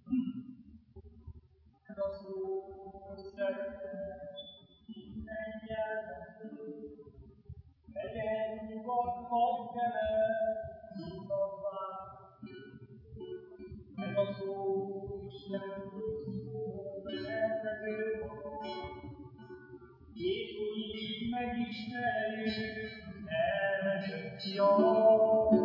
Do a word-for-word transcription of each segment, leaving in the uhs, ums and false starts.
Ez a szó, hogy szeretet, minden nyelven, legyen nyugodt vagy kelet, nyugodvá. Ez a szó, Isten szó, elvező magad, és úgy megismerjük, eljött jól.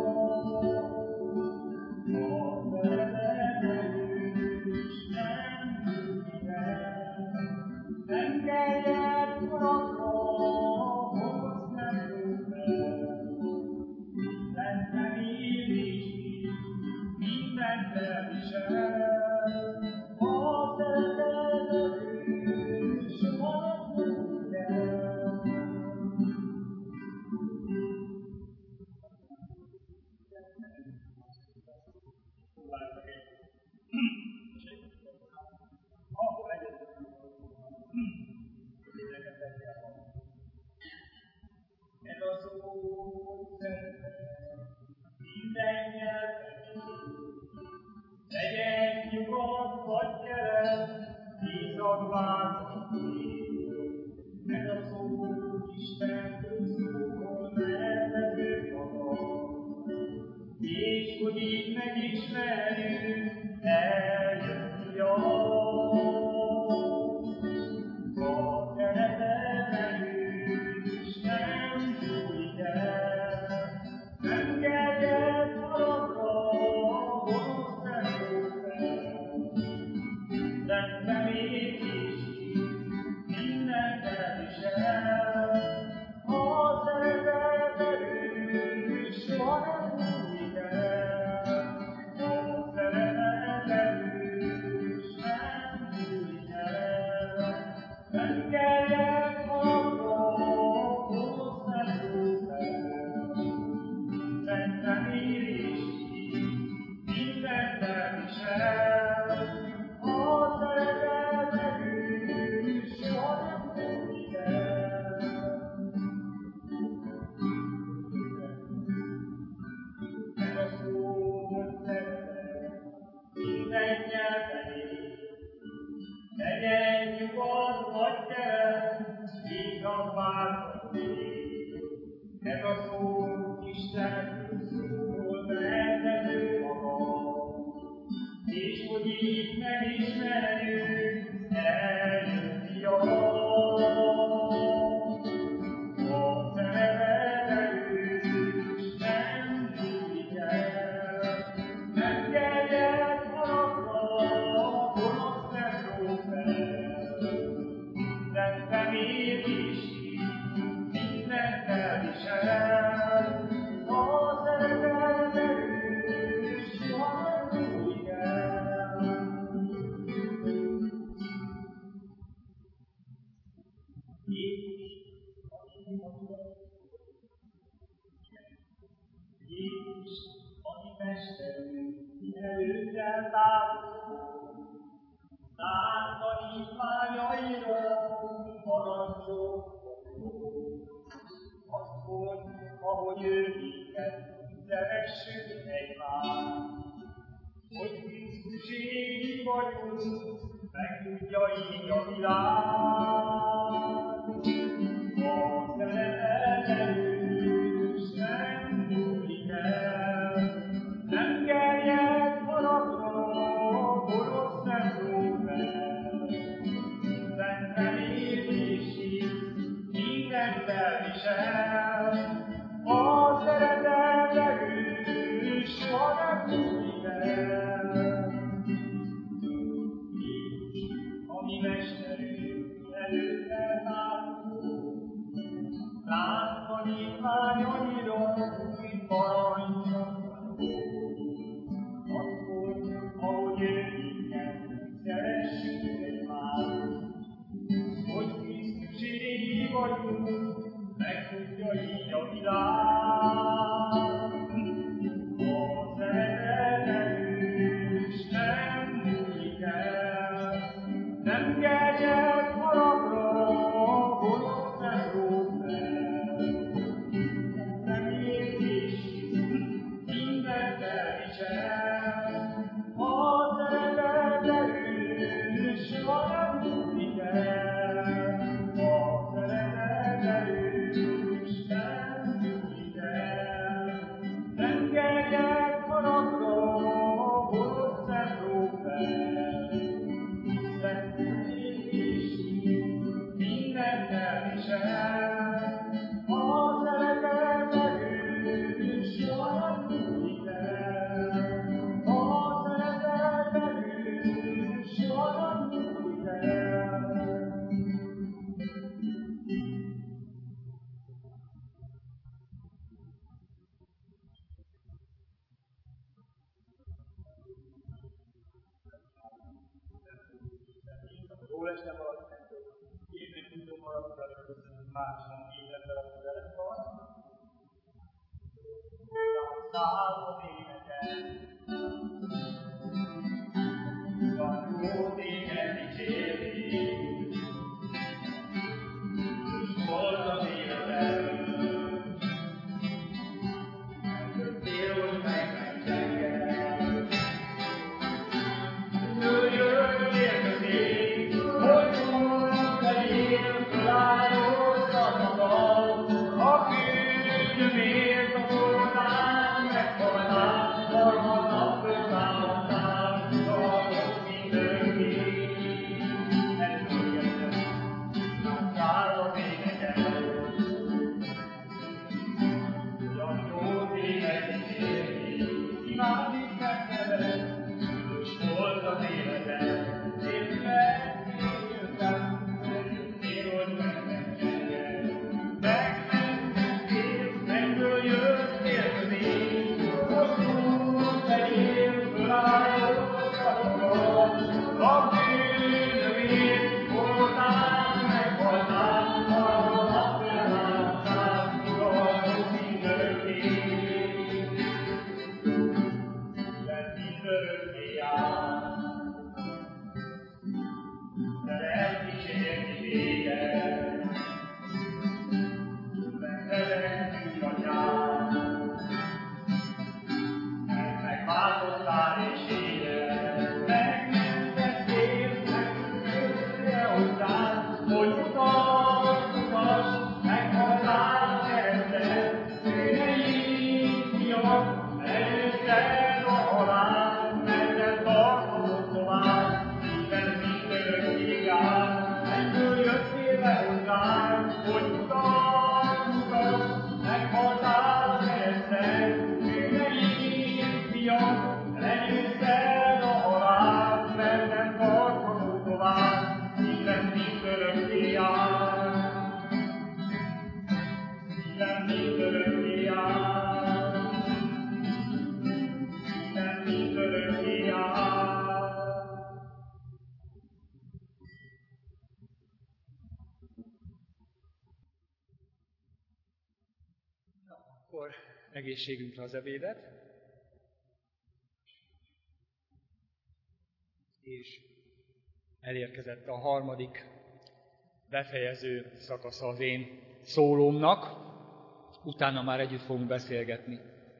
A szeretet erős, nem tűnik el, nem kellett haragra, hoz nem rúg el. Mindent megír és ír, mindent elvisel. A szeretet erős, soha nem tűnik el. Akkor egyetlen ez a szó, hogy szeretet, minden nyelven, legyen nyugodt vagy kelet, észak, vászak, ez a szó, Isten szól, elvező magad, és hogy így megismerjük, eljött jól. A szeretet erős, nem sújt el, nem kellett haragra, gonosz nem rúg el. Mindent bemér és ír, mindent elvisel. A szeretet erős, soha nem múlik el. A szeretet erős, nem múlik el. Nem kellett haragra, gonosz nem rúg el. Mindent bemér és ír, mindent elvisel. A szeretet erős, soha nem múlik el. Ez a szó, hogy szeretet, minden nyelven él, legyen nyugodt vagy kelet, észak, vászak, ez a szó, Isten szól, elvező magad, és hogy így megismerjük, eljött jól. A szeretet erős, nem múlik el, nem kellett haragra, gonosz nem rúg el. Mindent bemér és ír, mindent elvisel. A szeretet erős, soha nem múlik el. Jézus, ami mondott, Jézus, ami mesterünk, előttel távol, tán tanítványairól parancsol. Azt mondj, ahogy ő minket, szeressük egymást, hogy Krisztuséi vagyunk, meg tudja így a világ. A szeretet erős, nem múlik el, nem kellett haragra, gonosz nem rúg el. Mindent bemér és ír, mindent elvisel. A szeretet erős, soha nem múlik el. Jézus, a mi mesterünk, előttel távol, ránk tanítványairól parancsol. Azt mondj, ahogy ő minket, szeressük egymást, hogy Krisztuséi vagyunk, meg tudja így a világ. A szeretet erős, jól esne valakinek, hogy én nem tudom maradra, hogy máson életre a telefon. Szálló énekel, van jó téged dicsérni, és boldog életem. Eljöttél, hogy megmentj engem. Jöjjél közé, hogy úgy elél, felállóztat magad, a küldömért a voltán, meghaltál, harmadnap összeálltál, tartott mindenki. Eljöjjetek, szállok énekel, olyan jó téged dicsérni, imádni megneveled, és volt az életem, és megéltem, eljöttél, hogy megmentj engem. Megmentettél, mennyből jöttél közé, hogy úgy legyél, fölállóztat magad, a bűnömért voltál, meghaltál, harmadnap felálltál, fogadott mindörökké. Mert mindörökké áll, szeret kísérni téged, mert szeretünk atyád, mert megváltottál és éljed, megmentettél, megjöttél hozzám, hogy utas, utas, meghaltál a kereszten, bűneim miatt, előtted a halál, mert tartozok tovább, szívem mindörökké áll, mennyből jöttél be hozzám, hogy utas, utas, meghaltál a kereszten, bűneim miatt, előtted a halál, mert nem tartozok tovább, szívem mindörökké áll, szívem mindörökké áll, szívem mindörökké áll. Akkor egészségünkre az ebédet, és elérkezett a harmadik befejező szakasza az én szólómnak, utána már együtt fogunk beszélgetni.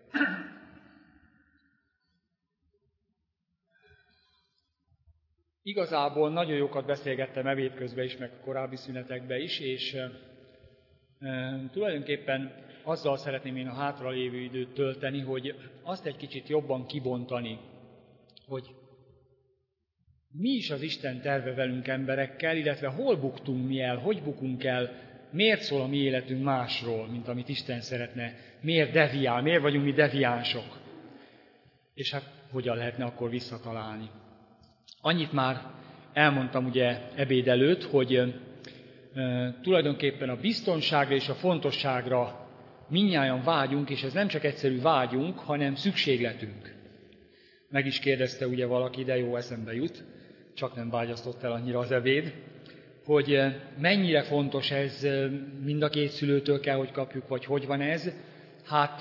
Igazából nagyon jókat beszélgettem ebéd közben is, meg a korábbi szünetekben is, és e, e, tulajdonképpen azzal szeretném én a hátralévő időt tölteni, hogy azt egy kicsit jobban kibontani, hogy mi is az Isten terve velünk emberekkel, illetve hol buktunk mi el, hogy bukunk el, miért szól a mi életünk másról, mint amit Isten szeretne, miért deviál, miért vagyunk mi deviánsok, és hát hogyan lehetne akkor visszatalálni. Annyit már elmondtam ugye ebéd előtt, hogy e, tulajdonképpen a biztonságra és a fontosságra mindnyájan vágyunk, és ez nem csak egyszerű vágyunk, hanem szükségletünk. Meg is kérdezte ugye valaki, de jó eszembe jut, csak nem vágyasztott el annyira az ebéd, hogy mennyire fontos ez, mind a két szülőtől kell, hogy kapjuk, vagy hogy van ez. Hát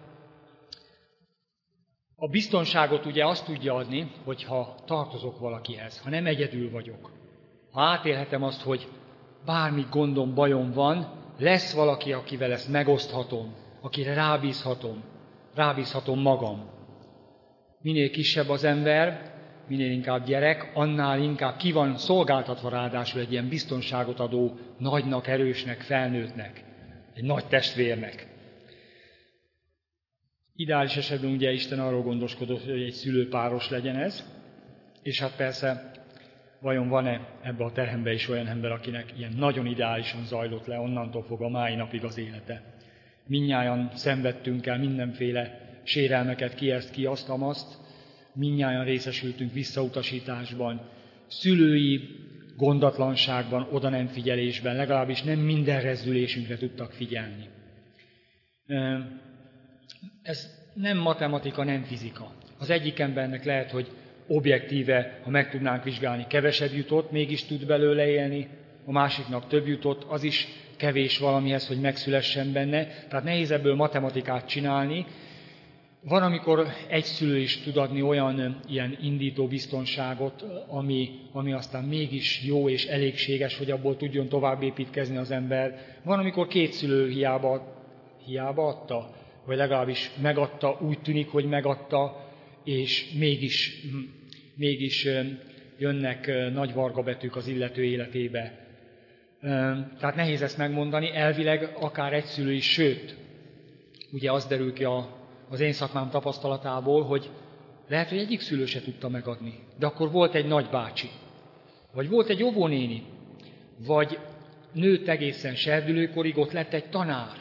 a biztonságot ugye azt tudja adni, hogyha tartozok valakihez, ha nem egyedül vagyok. Ha átélhetem azt, hogy bármi gondom, bajom van, lesz valaki, akivel ezt megoszthatom, akire rábízhatom, rábízhatom magam. Minél kisebb az ember, minél inkább gyerek, annál inkább ki van szolgáltatva ráadásul egy ilyen biztonságot adó nagynak, erősnek, felnőttnek, egy nagy testvérnek. Ideális esetben ugye Isten arról gondoskodott, hogy egy szülőpáros legyen ez, és hát persze vajon van-e ebbe a terembe is olyan ember, akinek ilyen nagyon ideálisan zajlott le onnantól fog a mai napig az élete. Mindnyájan szenvedtünk el mindenféle sérelmeket, ki ezt, ki azt, amazt, mindnyájan részesültünk visszautasításban, szülői gondatlanságban, oda nem figyelésben, legalábbis nem minden rezdülésünkre tudtak figyelni. Ez nem matematika, nem fizika. Az egyik embernek lehet, hogy objektíve, ha meg tudnánk vizsgálni, kevesebb jutott, mégis tud belőle élni, a másiknak több jutott, az is kevés valamihez, hogy megszülessen benne. Tehát nehéz ebből matematikát csinálni. Van, amikor egy szülő is tud adni olyan ilyen indító biztonságot, ami, ami aztán mégis jó és elégséges, hogy abból tudjon tovább építkezni az ember. Van, amikor két szülő hiába, hiába adta, vagy legalábbis megadta, úgy tűnik, hogy megadta, és mégis, mégis jönnek nagy vargabetűk az illető életébe. Tehát nehéz ezt megmondani, elvileg akár egy szülő is, sőt, ugye az derül ki a, az én szakmám tapasztalatából, hogy lehet, hogy egyik szülő se tudta megadni, de akkor volt egy nagybácsi, vagy volt egy óvónéni, vagy nőtt egészen serdülőkorig, ott lett egy tanár.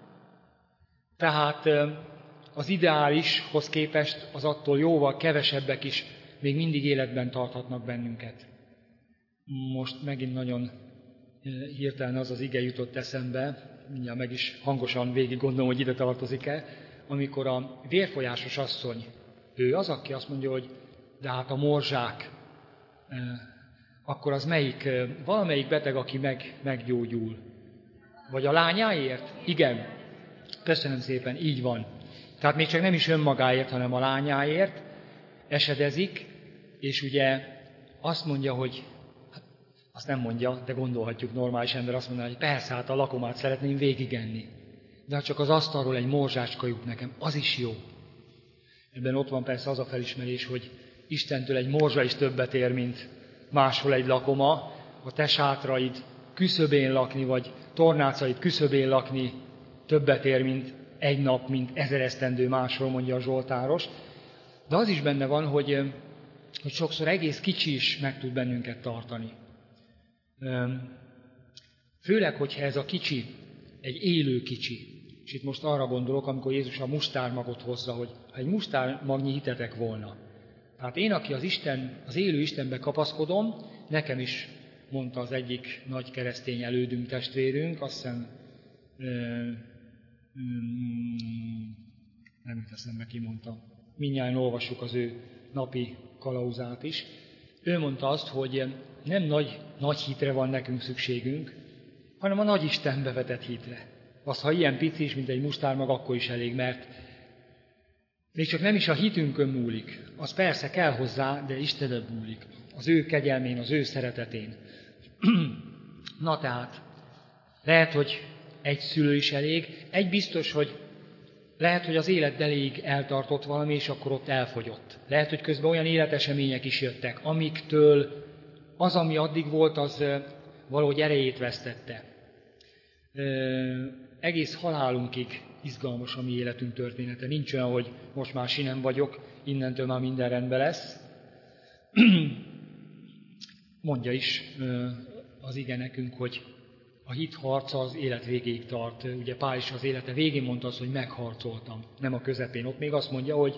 Tehát az ideálishoz képest az attól jóval kevesebbek is még mindig életben tarthatnak bennünket. Most megint nagyon hirtelen az az ige jutott eszembe, mindjárt meg is hangosan végig gondolom, hogy ide tartozik-e, amikor a vérfolyásos asszony, ő az, aki azt mondja, hogy de hát a morzsák, akkor az melyik, valamelyik beteg, aki meg, meggyógyul. Vagy a lányáért? Igen. Köszönöm szépen, így van. Tehát még csak nem is önmagáért, hanem a lányáért esedezik, és ugye azt mondja, hogy azt nem mondja, de gondolhatjuk normális ember, azt mondja, hogy persze, hát a lakomát szeretném végigenni. De ha csak az asztalról egy morzsácska jut nekem, az is jó. Ebben ott van persze az a felismerés, hogy Istentől egy morzsa is többet ér, mint máshol egy lakoma. A te sátraid küszöbén lakni, vagy tornácaid küszöbén lakni többet ér, mint egy nap, mint ezer esztendő máshol, mondja a Zsoltáros. De az is benne van, hogy, hogy sokszor egész kicsi is meg tud bennünket tartani. Főleg, hogyha ez a kicsi, egy élő kicsi. És itt most arra gondolok, amikor Jézus a mustármagot hozza, hogy ha egy mustármagnyi hitetek volna. Tehát én, aki az Isten, az élő Istenbe kapaszkodom, nekem is mondta az egyik nagy keresztény elődünk, testvérünk, azt hiszem, ö, ö, nem jut eszembe, ki mondta. Mindnyáján olvassuk az ő napi kalauzát is. Ő mondta azt, hogy nem nagy, nagy hitre van nekünk szükségünk, hanem a nagy Istenbe vetett hitre. Az, ha ilyen pici is, mint egy mustármag, akkor is elég, mert még csak nem is a hitünkön múlik. Az persze kell hozzá, de Istenen múlik. Az ő kegyelmén, az ő szeretetén. Na tehát, lehet, hogy egy szülő is elég. Egy biztos, hogy lehet, hogy az élet elég eltartott valami, és akkor ott elfogyott. Lehet, hogy közben olyan életesemények is jöttek, amiktől az, ami addig volt, az valahogy erejét vesztette. Egész halálunkig izgalmas a mi életünk története. Nincs olyan, hogy most már sinem vagyok, innentől már minden rendben lesz. Mondja is az ige nekünk, hogy a hit harca az élet végéig tart. Ugye Pál is az élete végén mondta azt, hogy megharcoltam, nem a közepén. Ott még azt mondja, hogy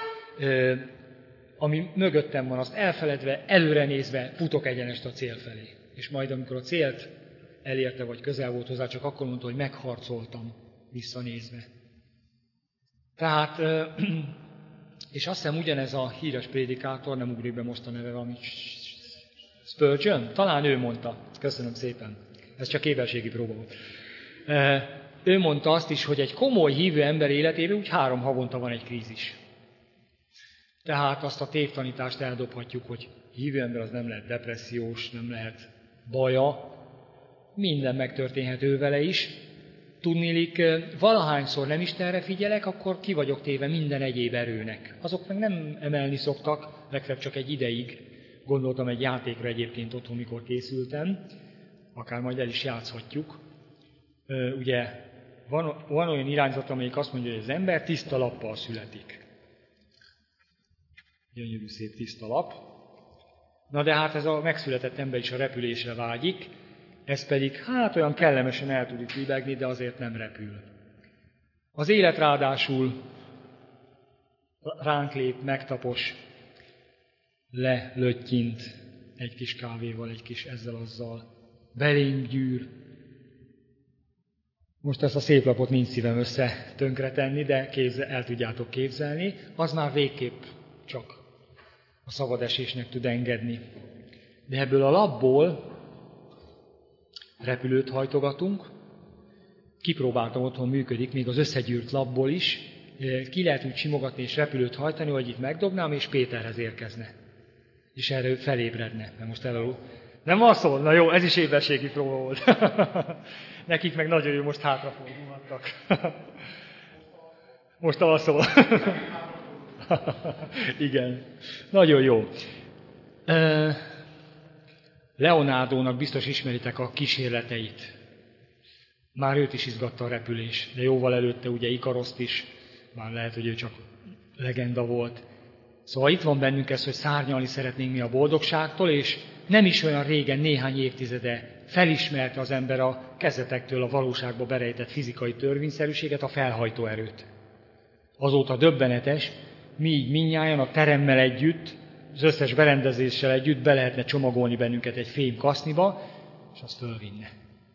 ami mögöttem van, azt elfeledve, előre nézve futok egyenest a cél felé. És majd, amikor a célt elérte, vagy közel volt hozzá, csak akkor mondta, hogy megharcoltam visszanézve. Tehát, és azt hiszem ugyanez a híres prédikátor, nem ugrik be most a neve, valami Spurgeon, talán ő mondta, köszönöm szépen, ez csak képességi próba volt. Ő mondta azt is, hogy egy komoly hívő ember életében úgy három havonta van egy krízis. Tehát azt a tévtanítást eldobhatjuk, hogy hívő ember az nem lehet depressziós, nem lehet baja, minden megtörténhet ő vele is. Tudniillik, valahányszor nem Istenre figyelek, akkor ki vagyok téve minden egyéb erőnek. Azok meg nem emelni szoktak, legfeljebb csak egy ideig. Gondoltam egy játékra egyébként otthon, mikor készültem, akár majd el is játszhatjuk. Ugye van, van olyan irányzat, amelyik azt mondja, hogy az ember tiszta lappal születik. Gyönyörű szép tiszta lap. Na de hát ez a megszületett ember is a repülésre vágyik, ez pedig hát olyan kellemesen el tud itt libegni, de azért nem repül. Az élet ráadásul ránk lép, megtapos, lelöttyint egy kis kávéval, egy kis ezzel-azzal, belénk gyűr. Most ezt a szép lapot nincs szívem össze tönkretenni, de képzel, el tudjátok képzelni, az már végképp csak a szabad esésnek tud engedni. De ebből a labból repülőt hajtogatunk, kipróbáltam otthon, működik, még az összegyűrt labból is, ki lehet úgy simogatni és repülőt hajtani, hogy itt megdobnám, és Péterhez érkezne. És erre felébredne, mert most elalul. Nem alszol? Na jó, ez is éberségi próba volt. Nekik meg nagyon jó, most hátrafordulhattak. Most alszol. Igen, nagyon jó. Leonardónak biztos ismeritek a kísérleteit. Már őt is izgatta a repülés, de jóval előtte ugye Ikaroszt is, már lehet, hogy ő csak legenda volt. Szóval itt van bennünk ez, hogy szárnyalni szeretnénk mi a boldogságtól, és nem is olyan régen, néhány évtizede felismerte az ember a kezdetektől a valóságba berejtett fizikai törvényszerűséget, a felhajtó erőt. Azóta döbbenetes, mi így mindnyájan a teremmel együtt, az összes berendezéssel együtt be lehetne csomagolni bennünket egy fém kaszniba, és azt fölvinne.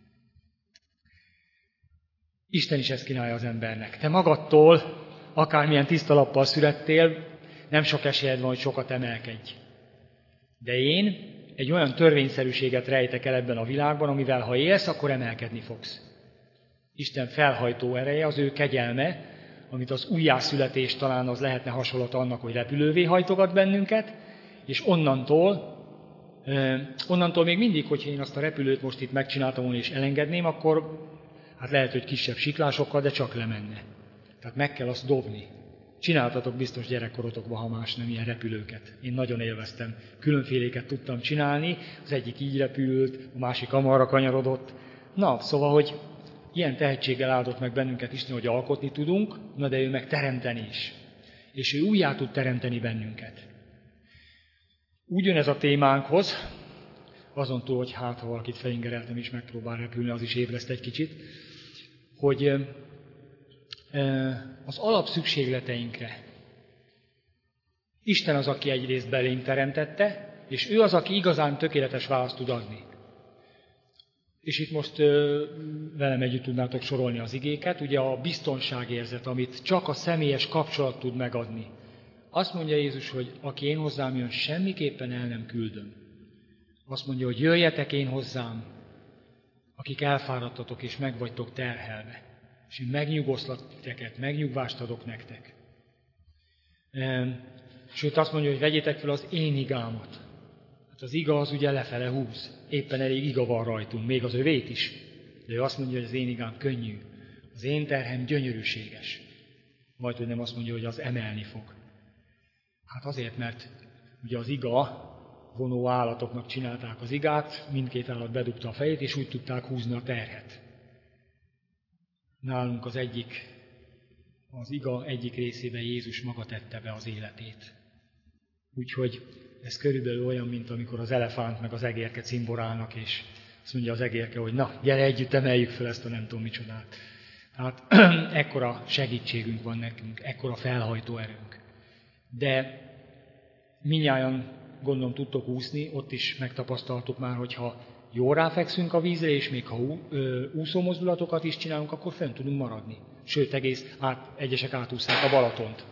Isten is ezt kínálja az embernek. Te magadtól, akármilyen tiszta lappal születtél, nem sok esélyed van, hogy sokat emelkedj. De én egy olyan törvényszerűséget rejtek el ebben a világban, amivel ha élsz, akkor emelkedni fogsz. Isten felhajtó ereje, az ő kegyelme, amit az újjászületés talán az lehetne hasonlat annak, hogy repülővé hajtogat bennünket, és onnantól, eh, onnantól még mindig, hogyha én azt a repülőt most itt megcsináltam volna és elengedném, akkor hát lehet, hogy kisebb siklásokkal, de csak lemenne. Tehát meg kell azt dobni. Csináltatok biztos gyerekkorotokban, ha más nem, ilyen repülőket. Én nagyon élveztem. Különféléket tudtam csinálni, az egyik így repült, a másik amarra kanyarodott. Na, szóval, hogy ilyen tehetséggel áldott meg bennünket Isten, hogy alkotni tudunk, na de ő meg teremteni is. És ő újjá tud teremteni bennünket. Úgy jön ez a témánkhoz, azon túl, hogy hát, ha valakit felingereltem és megpróbál repülni, az is ébreszt egy kicsit, hogy az alapszükségleteinkre Isten az, aki egyrészt belénk teremtette, és ő az, aki igazán tökéletes választ tud adni. És itt most velem együtt tudnátok sorolni az igéket, ugye a biztonságérzet, amit csak a személyes kapcsolat tud megadni. Azt mondja Jézus, hogy aki én hozzám jön, semmiképpen el nem küldöm. Azt mondja, hogy jöjjetek én hozzám, akik elfáradtatok és meg vagytok terhelve, és én megnyugosztlak titeket, megnyugvást adok nektek. Sőt, azt mondja, hogy vegyétek fel az én igámat. Hát az iga az ugye lefele húz. Éppen elég iga van rajtunk, még az övét is. De ő azt mondja, hogy az én igám könnyű. Az én terhem gyönyörűséges. Majd, hogy nem azt mondja, hogy az emelni fog. Hát azért, mert ugye az iga, vonó állatoknak csinálták az igát, mindkét állat bedugta a fejét, és úgy tudták húzni a terhet. Nálunk az egyik, az iga egyik részében Jézus maga tette be az életét. Úgyhogy ez körülbelül olyan, mint amikor az elefánt meg az egérke cimborálnak, és azt mondja az egérke, hogy na, gyere együtt, emeljük fel ezt a nem tudom micsodát. Tehát ekkora segítségünk van nekünk, ekkora felhajtó erőnk. De mindnyájan gondolom tudtok úszni, ott is megtapasztaltuk már, hogyha jól ráfekszünk a vízre, és még ha úszó mozdulatokat is csinálunk, akkor fent tudunk maradni. Sőt, egész át, egyesek átúszták a Balatont.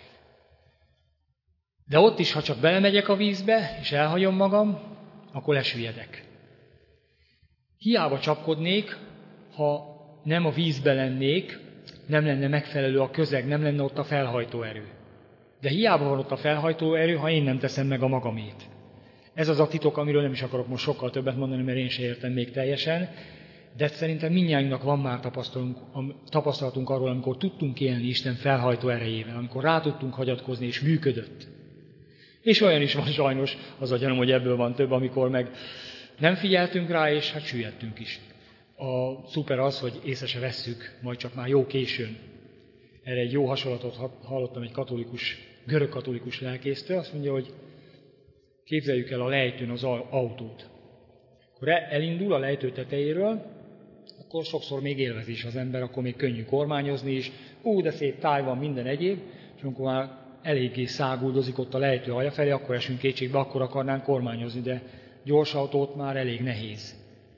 De ott is, ha csak belemegyek a vízbe, és elhagyom magam, akkor lesüllyedek. Hiába csapkodnék, ha nem a vízbe lennék, nem lenne megfelelő a közeg, nem lenne ott a felhajtó erő. De hiába van ott a felhajtó erő, ha én nem teszem meg a magamét. Ez az a titok, amiről nem is akarok most sokkal többet mondani, mert én se értem még teljesen, de szerintem mindnyájunknak van már tapasztalatunk, tapasztalatunk arról, amikor tudtunk élni Isten felhajtó erejével, amikor rá tudtunk hagyatkozni, és működött. És olyan is van sajnos, az a gyanúm, hogy ebből van több, amikor meg nem figyeltünk rá, és hát süllyedtünk is. A szuper az, hogy észre se vesszük, majd csak már jó későn. Erre egy jó hasonlatot hallottam egy katolikus, görög katolikus lelkésztől, azt mondja, hogy képzeljük el a lejtőn az autót. Akkor elindul a lejtő tetejéről, akkor sokszor még élvezi is az ember, akkor még könnyű kormányozni is, ú, de szép táj van, minden egyéb, és amikor már eléggé száguldozik ott a lejtő alja felé, akkor esünk kétségbe, akkor akarnánk kormányozni, de gyors autót már elég nehéz.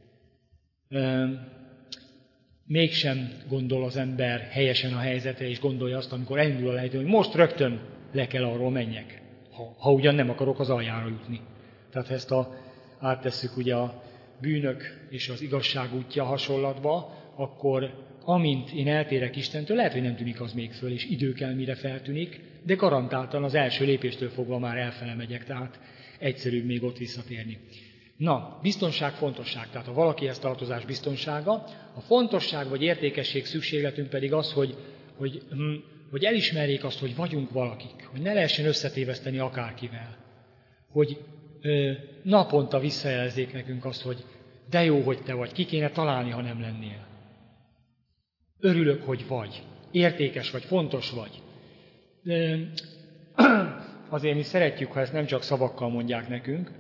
Mégsem gondol az ember helyesen a helyzetre, és gondolja azt, amikor elindul a lejtő, hogy most rögtön le kell arról menjek. ha, ha ugyan nem akarok az aljára jutni. Tehát ha ezt a, áttesszük ugye a bűnök és az igazság útja hasonlatba, akkor amint én eltérek Istentől, lehet, hogy nem tűnik az még föl, és idő kell, mire feltűnik, de garantáltan az első lépéstől fogva már elfele megyek, tehát egyszerűbb még ott visszatérni. Na, biztonság, fontosság, tehát a valakihez tartozás biztonsága, a fontosság vagy értékesség szükségletünk pedig az, hogy, hogy, hogy elismerjék azt, hogy vagyunk valakik, hogy ne lehessen összetéveszteni akárkivel, hogy ö, naponta visszajelezzék nekünk azt, hogy de jó, hogy te vagy, ki kéne találni, ha nem lennél. Örülök, hogy vagy, értékes vagy, fontos vagy. Ö, azért mi szeretjük, ha ezt nem csak szavakkal mondják nekünk,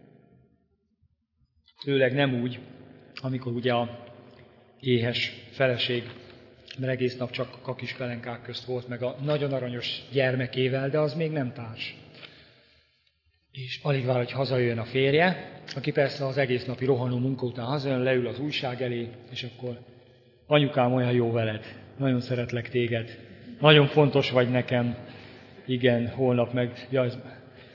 főleg nem úgy, amikor ugye a éhes feleség, mert egész nap csak kakis pelenkák közt volt, meg a nagyon aranyos gyermekével, de az még nem társ. És alig vár, hogy hazajöjjön a férje, aki persze az egész napi rohanó munka után hazajön, leül az újság elé, és akkor anyukám, olyan jó veled, nagyon szeretlek téged, nagyon fontos vagy nekem, igen, holnap meg... Ja, ez...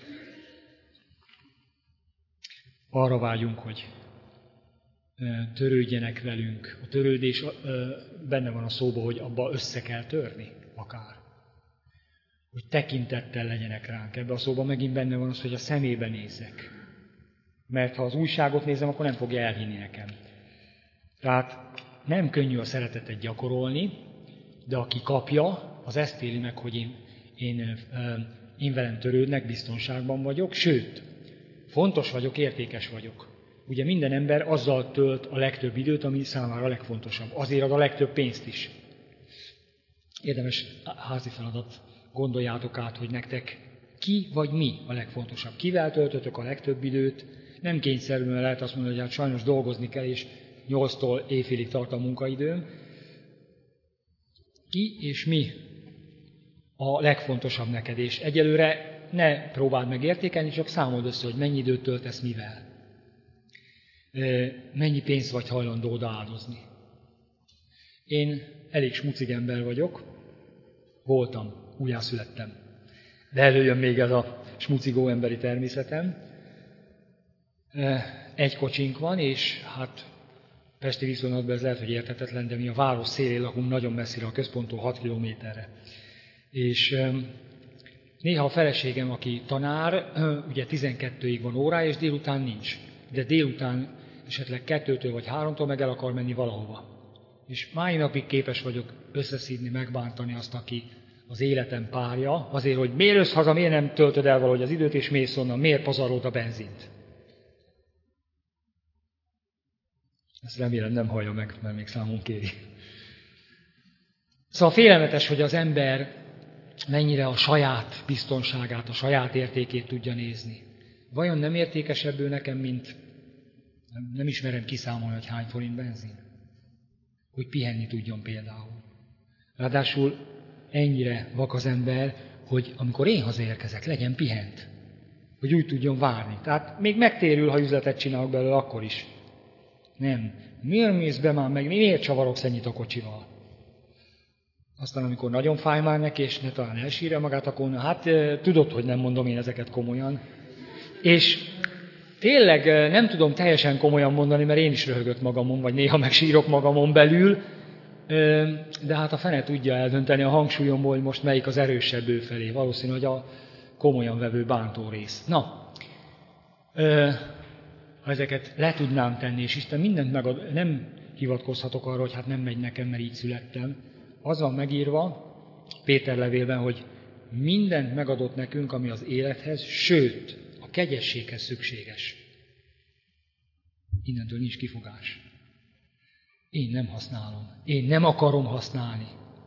Arra vágyunk, hogy törődjenek velünk. A törődés benne van a szóban, hogy abba össze kell törni, akár. Hogy tekintettel legyenek ránk. Ebben a szóban megint benne van az, hogy a szemébe nézzek. Mert ha az újságot nézem, akkor nem fogja elhinni nekem. Tehát nem könnyű a szeretetet gyakorolni, de aki kapja, az ezt éli meg, hogy én, én, én velem törődnek, biztonságban vagyok, sőt, fontos vagyok, értékes vagyok. Ugye minden ember azzal tölt a legtöbb időt, ami számára a legfontosabb. Azért ad a legtöbb pénzt is. Érdemes házi feladat, gondoljátok át, hogy nektek ki vagy mi a legfontosabb. Kivel töltötök a legtöbb időt? Nem kényszerűen lehet azt mondani, hogy hát sajnos dolgozni kell, és nyolctól éjfélig tart a munkaidőm. Ki és mi a legfontosabb neked? És egyelőre ne próbáld meg értékelni, csak számold össze, hogy mennyi időt töltesz mivel. Mennyi pénzt vagy hajlandó odaáldozni. Én elég smucig ember vagyok, voltam, újjászülettem. De előjön még ez a smucigó emberi természetem. Egy kocsink van, és hát pesti viszonylatban ez lehet, hogy érthetetlen, de mi a város szélén lakunk, nagyon messzire a központtól, hat kilométerre. És néha a feleségem, aki tanár, ugye tizenkettőig van órája, és délután nincs. De délután esetleg kettőtől vagy háromtól meg el akar menni valahova. És mai napig képes vagyok összeszídni, megbántani azt, aki az életem párja, azért, hogy miért jössz haza, miért nem töltöd el valahogy az időt, és mész onnan, miért pazarolod a benzint. Ezt remélem nem hallja meg, mert még számon kéri. Szóval félelmetes, hogy az ember mennyire a saját biztonságát, a saját értékét tudja nézni. Vajon nem értékesebb ő nekem, mint nem, nem ismerem kiszámolni, hogy hány forint benzin? Hogy pihenni tudjon például. Ráadásul ennyire vak az ember, hogy amikor én hazaérkezek, legyen pihent. Hogy úgy tudjon várni. Tehát még megtérül, ha üzletet csinálok belőle, akkor is. Nem. Miért mész be már meg? Miért csavarogsz ennyit a kocsival? Aztán, amikor nagyon fáj már neki, és ne talán elsírja magát, akkor hát tudod, hogy nem mondom én ezeket komolyan. És tényleg nem tudom teljesen komolyan mondani, mert én is röhögök magamon, vagy néha megsírok magamon belül, de hát a fene tudja eldönteni a hangsúlyomból, hogy most melyik az erősebb ő felé. Valószínű, hogy a komolyan vevő bántó rész. Na, ha ezeket le tudnám tenni, és Isten mindent megad, nem hivatkozhatok arra, hogy hát nem megy nekem, mert így születtem. Az van megírva Péter levélben, hogy mindent megadott nekünk, ami az élethez, sőt, a kegyességhez szükséges. Innentől nincs kifogás. Én nem használom. Én nem akarom használni.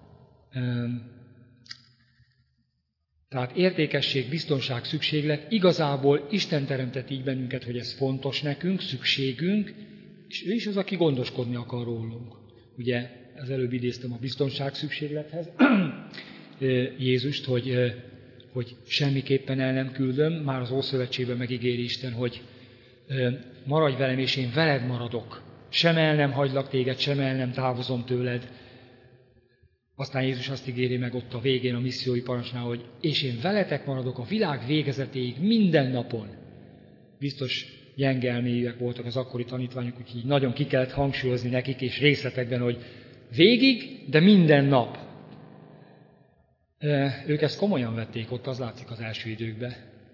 Tehát értékesség, biztonság, szükséglet, igazából Isten teremtett így bennünket, hogy ez fontos nekünk, szükségünk, és ő is az, aki gondoskodni akar rólunk. Ugye, az előbb idéztem a biztonság szükséglethez Jézust, hogy, hogy semmiképpen el nem küldöm, már az Ószövetségben megígéri Isten, hogy maradj velem, és én veled maradok. Sem el nem hagylak téged, sem el nem távozom tőled. Aztán Jézus azt ígéri meg ott a végén a missziói parancsnál, hogy és én veletek maradok a világ végezetéig minden napon. Biztos gyenge elmélyűek voltak az akkori tanítványok, úgyhogy nagyon ki kellett hangsúlyozni nekik és részletekben, hogy végig, de minden nap. Ők ezt komolyan vették, ott az látszik az első időkben.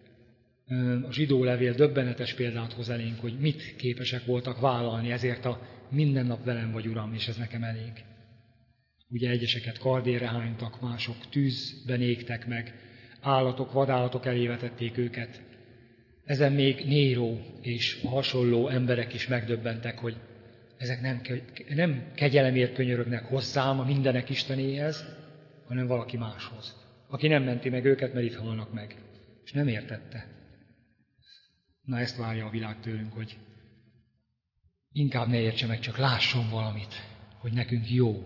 A zsidó levél döbbenetes példát hoz elénk, hogy mit képesek voltak vállalni, ezért a minden nap velem vagy, Uram, és ez nekem elég. Ugye egyeseket kardérre hánytak, mások tűzben égtek meg, állatok, vadállatok elé vetették őket. Ezen még Néró és a hasonló emberek is megdöbbentek, hogy ezek nem, nem kegyelemért könyörögnek hozzám a mindenek Istenéhez, hanem valaki máshoz, aki nem menti meg őket, mert itt halnak meg. És nem értette. Na ezt várja a világ tőlünk, hogy inkább ne értse meg, csak lásson valamit, hogy nekünk jó.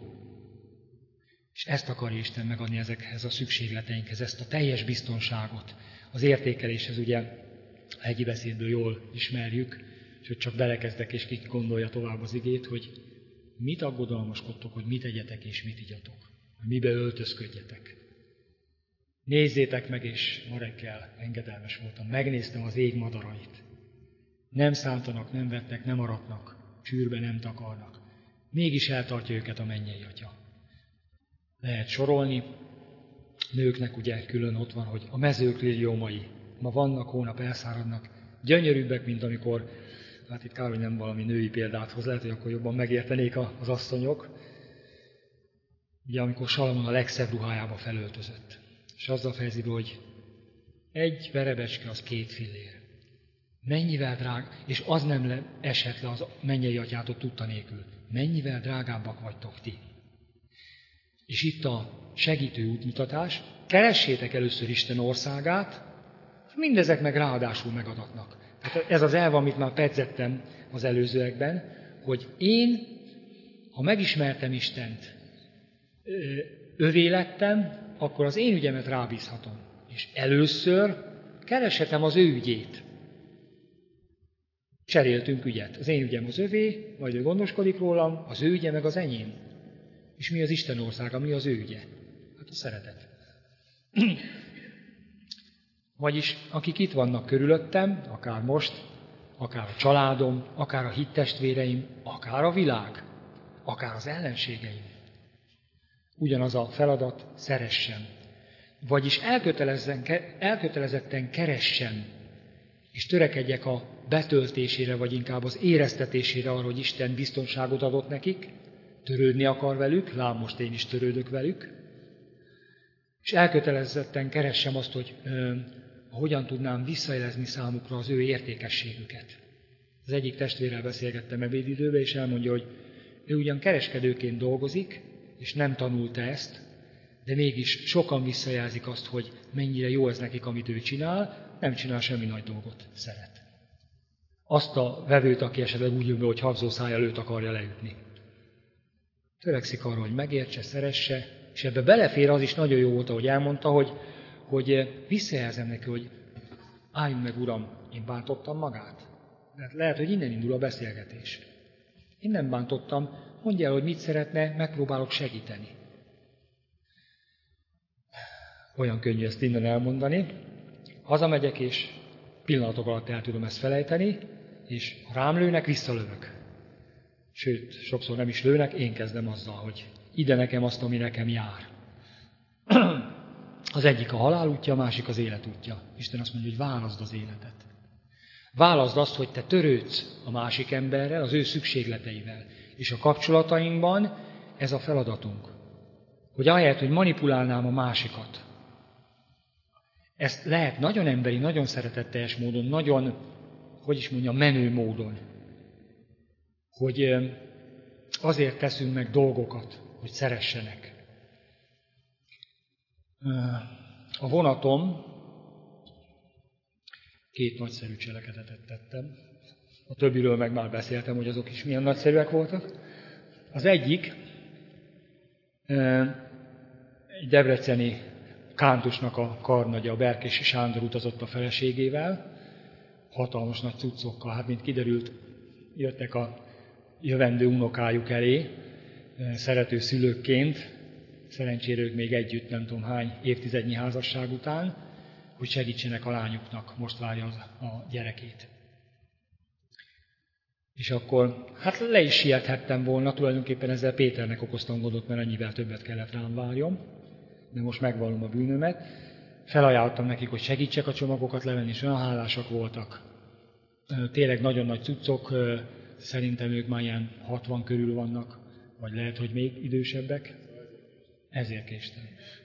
És ezt akarja Isten megadni ezekhez a szükségleteinkhez, ezt a teljes biztonságot. Az értékeléshez ugye a hegyi beszédből jól ismerjük, és hogy csak belekezdek és ki gondolja tovább az igét, hogy mit aggodalmaskodtok, hogy mit egyetek és mit igyatok, hogy mibe öltözködjetek. Nézzétek meg, és ma reggel engedelmes voltam, megnéztem az ég madarait. Nem szántanak, nem vetnek, nem aratnak, csűrbe nem takarnak. Mégis eltartja őket a mennyei Atya. Lehet sorolni, nőknek ugye külön ott van, hogy a mezők liliomai ma vannak, hónap elszáradnak, gyönyörűbbek, mint amikor, hát itt kár, hogy nem valami női példát hoz, lehet, hogy akkor jobban megértenék az asszonyok, ugye amikor Salamon a legszebb ruhájába felöltözött. És azzal fejezi be, hogy egy verebecske az két fillér. Mennyivel drág, és az nem le, esett le az mennyei Atyától tudta nélkül. Mennyivel drágábbak vagytok ti. És itt a segítő útmutatás, keressétek először Isten országát, mindezek meg ráadásul megadatnak. Tehát ez az elv, amit már pedzettem az előzőekben, hogy én, ha megismertem Istent, övé lettem, akkor az én ügyemet rábízhatom. És először kereshetem az ő ügyét. Cseréltünk ügyet. Az én ügyem az övé, majd ő gondoskodik rólam, az ő ügye meg az enyém. És mi az Isten országa, mi az ő ügye? Hát a szeretet. Vagyis akik itt vannak körülöttem, akár most, akár a családom, akár a hittestvéreim, akár a világ, akár az ellenségeim. Ugyanaz a feladat, szeressem. Vagyis elkötelezetten keressem, és törekedjek a betöltésére, vagy inkább az éreztetésére arra, hogy Isten biztonságot adott nekik, törődni akar velük, lám most én is törődök velük, és elkötelezetten keressem azt, hogy ö, hogyan tudnám visszajelezni számukra az ő értékességüket. Az egyik testvérrel beszélgettem ebédidőben, és elmondja, hogy ő ugyan kereskedőként dolgozik, és nem tanulta ezt, de mégis sokan visszajelzik azt, hogy mennyire jó ez nekik, amit ő csinál, nem csinál semmi nagy dolgot, szeret. Azt a vevőt, aki esetleg úgy jön be, hogy habzószáj előtt akarja leütni. Törekszik arra, hogy megértse, szeresse, és ebbe belefér az is nagyon jó volt, ahogy elmondta, hogy, hogy visszajelzem neki, hogy álljunk meg, Uram, én bántottam magát. Mert lehet, hogy innen indul a beszélgetés. Én nem bántottam, mondja el, hogy mit szeretne, megpróbálok segíteni. Olyan könnyű ezt innen elmondani. Hazamegyek, és pillanatok alatt el tudom ezt felejteni, és ha rám lőnek, visszalövök. Sőt, sokszor nem is lőnek, én kezdem azzal, hogy ide nekem azt, ami nekem jár. Az egyik a halál útja, a másik az élet útja. Isten azt mondja, hogy válaszd az életet. Válaszd azt, hogy te törődsz a másik emberrel, az ő szükségleteivel. És a kapcsolatainkban ez a feladatunk. Hogy ahelyett, hogy manipulálnám a másikat, ezt lehet nagyon emberi, nagyon szeretetteljes módon, nagyon, hogy is mondjam, menő módon, hogy azért teszünk meg dolgokat, hogy szeressenek. A vonatom két nagyszerű cselekedetet tettem. A többiről meg már beszéltem, hogy azok is milyen nagyszerűek voltak. Az egyik egy debreceni kántusnak a karnagya, a Berkési Sándor utazott a feleségével, hatalmas nagy cuccokkal, hát mint kiderült, jöttek a jövendő unokájuk elé, szerető szülőkként, szerencsére ők még együtt nem tudom hány évtizednyi házasság után, hogy segítsenek a lányuknak, most várja a gyerekét. És akkor hát le is siethettem volna, tulajdonképpen ezzel Péternek okoztam gondot, mert annyivel többet kellett rám várjam, de most megvallom a bűnömet. Felajánlottam nekik, hogy segítsek a csomagokat levenni, és olyan hálásak voltak. Tényleg nagyon nagy cuccok, szerintem ők már ilyen hatvan körül vannak, vagy lehet, hogy még idősebbek. Ezért késtem.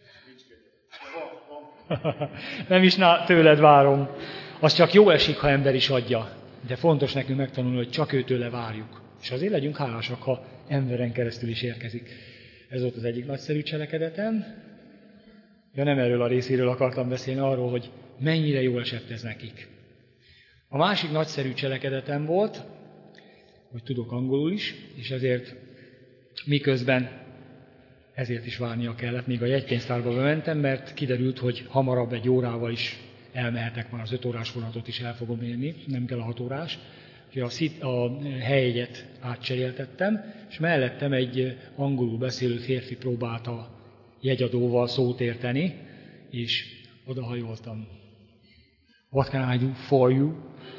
Nem is tőled várom. Az csak jó esik, ha ember is adja. De fontos nekünk megtanulni, hogy csak őtőle várjuk. És azért legyünk hálásak, ha emberen keresztül is érkezik. Ez volt az egyik nagyszerű cselekedetem. Ja, nem erről a részéről akartam beszélni, arról, hogy mennyire jól esett ez nekik. A másik nagyszerű cselekedetem volt, hogy tudok angolul is, és ezért miközben ezért is várnia kellett, még a jegypénztárba bementem, mert kiderült, hogy hamarabb egy órával is elmehetek, már az öt órás vonatot is el fogom érni, nem kell a hat órás. Úgyhogy a, szit, a helyjegyet átcseréltettem, és mellettem egy angolul beszélő férfi próbált a jegyadóval szót érteni, és odahajoltam. What can I do for you?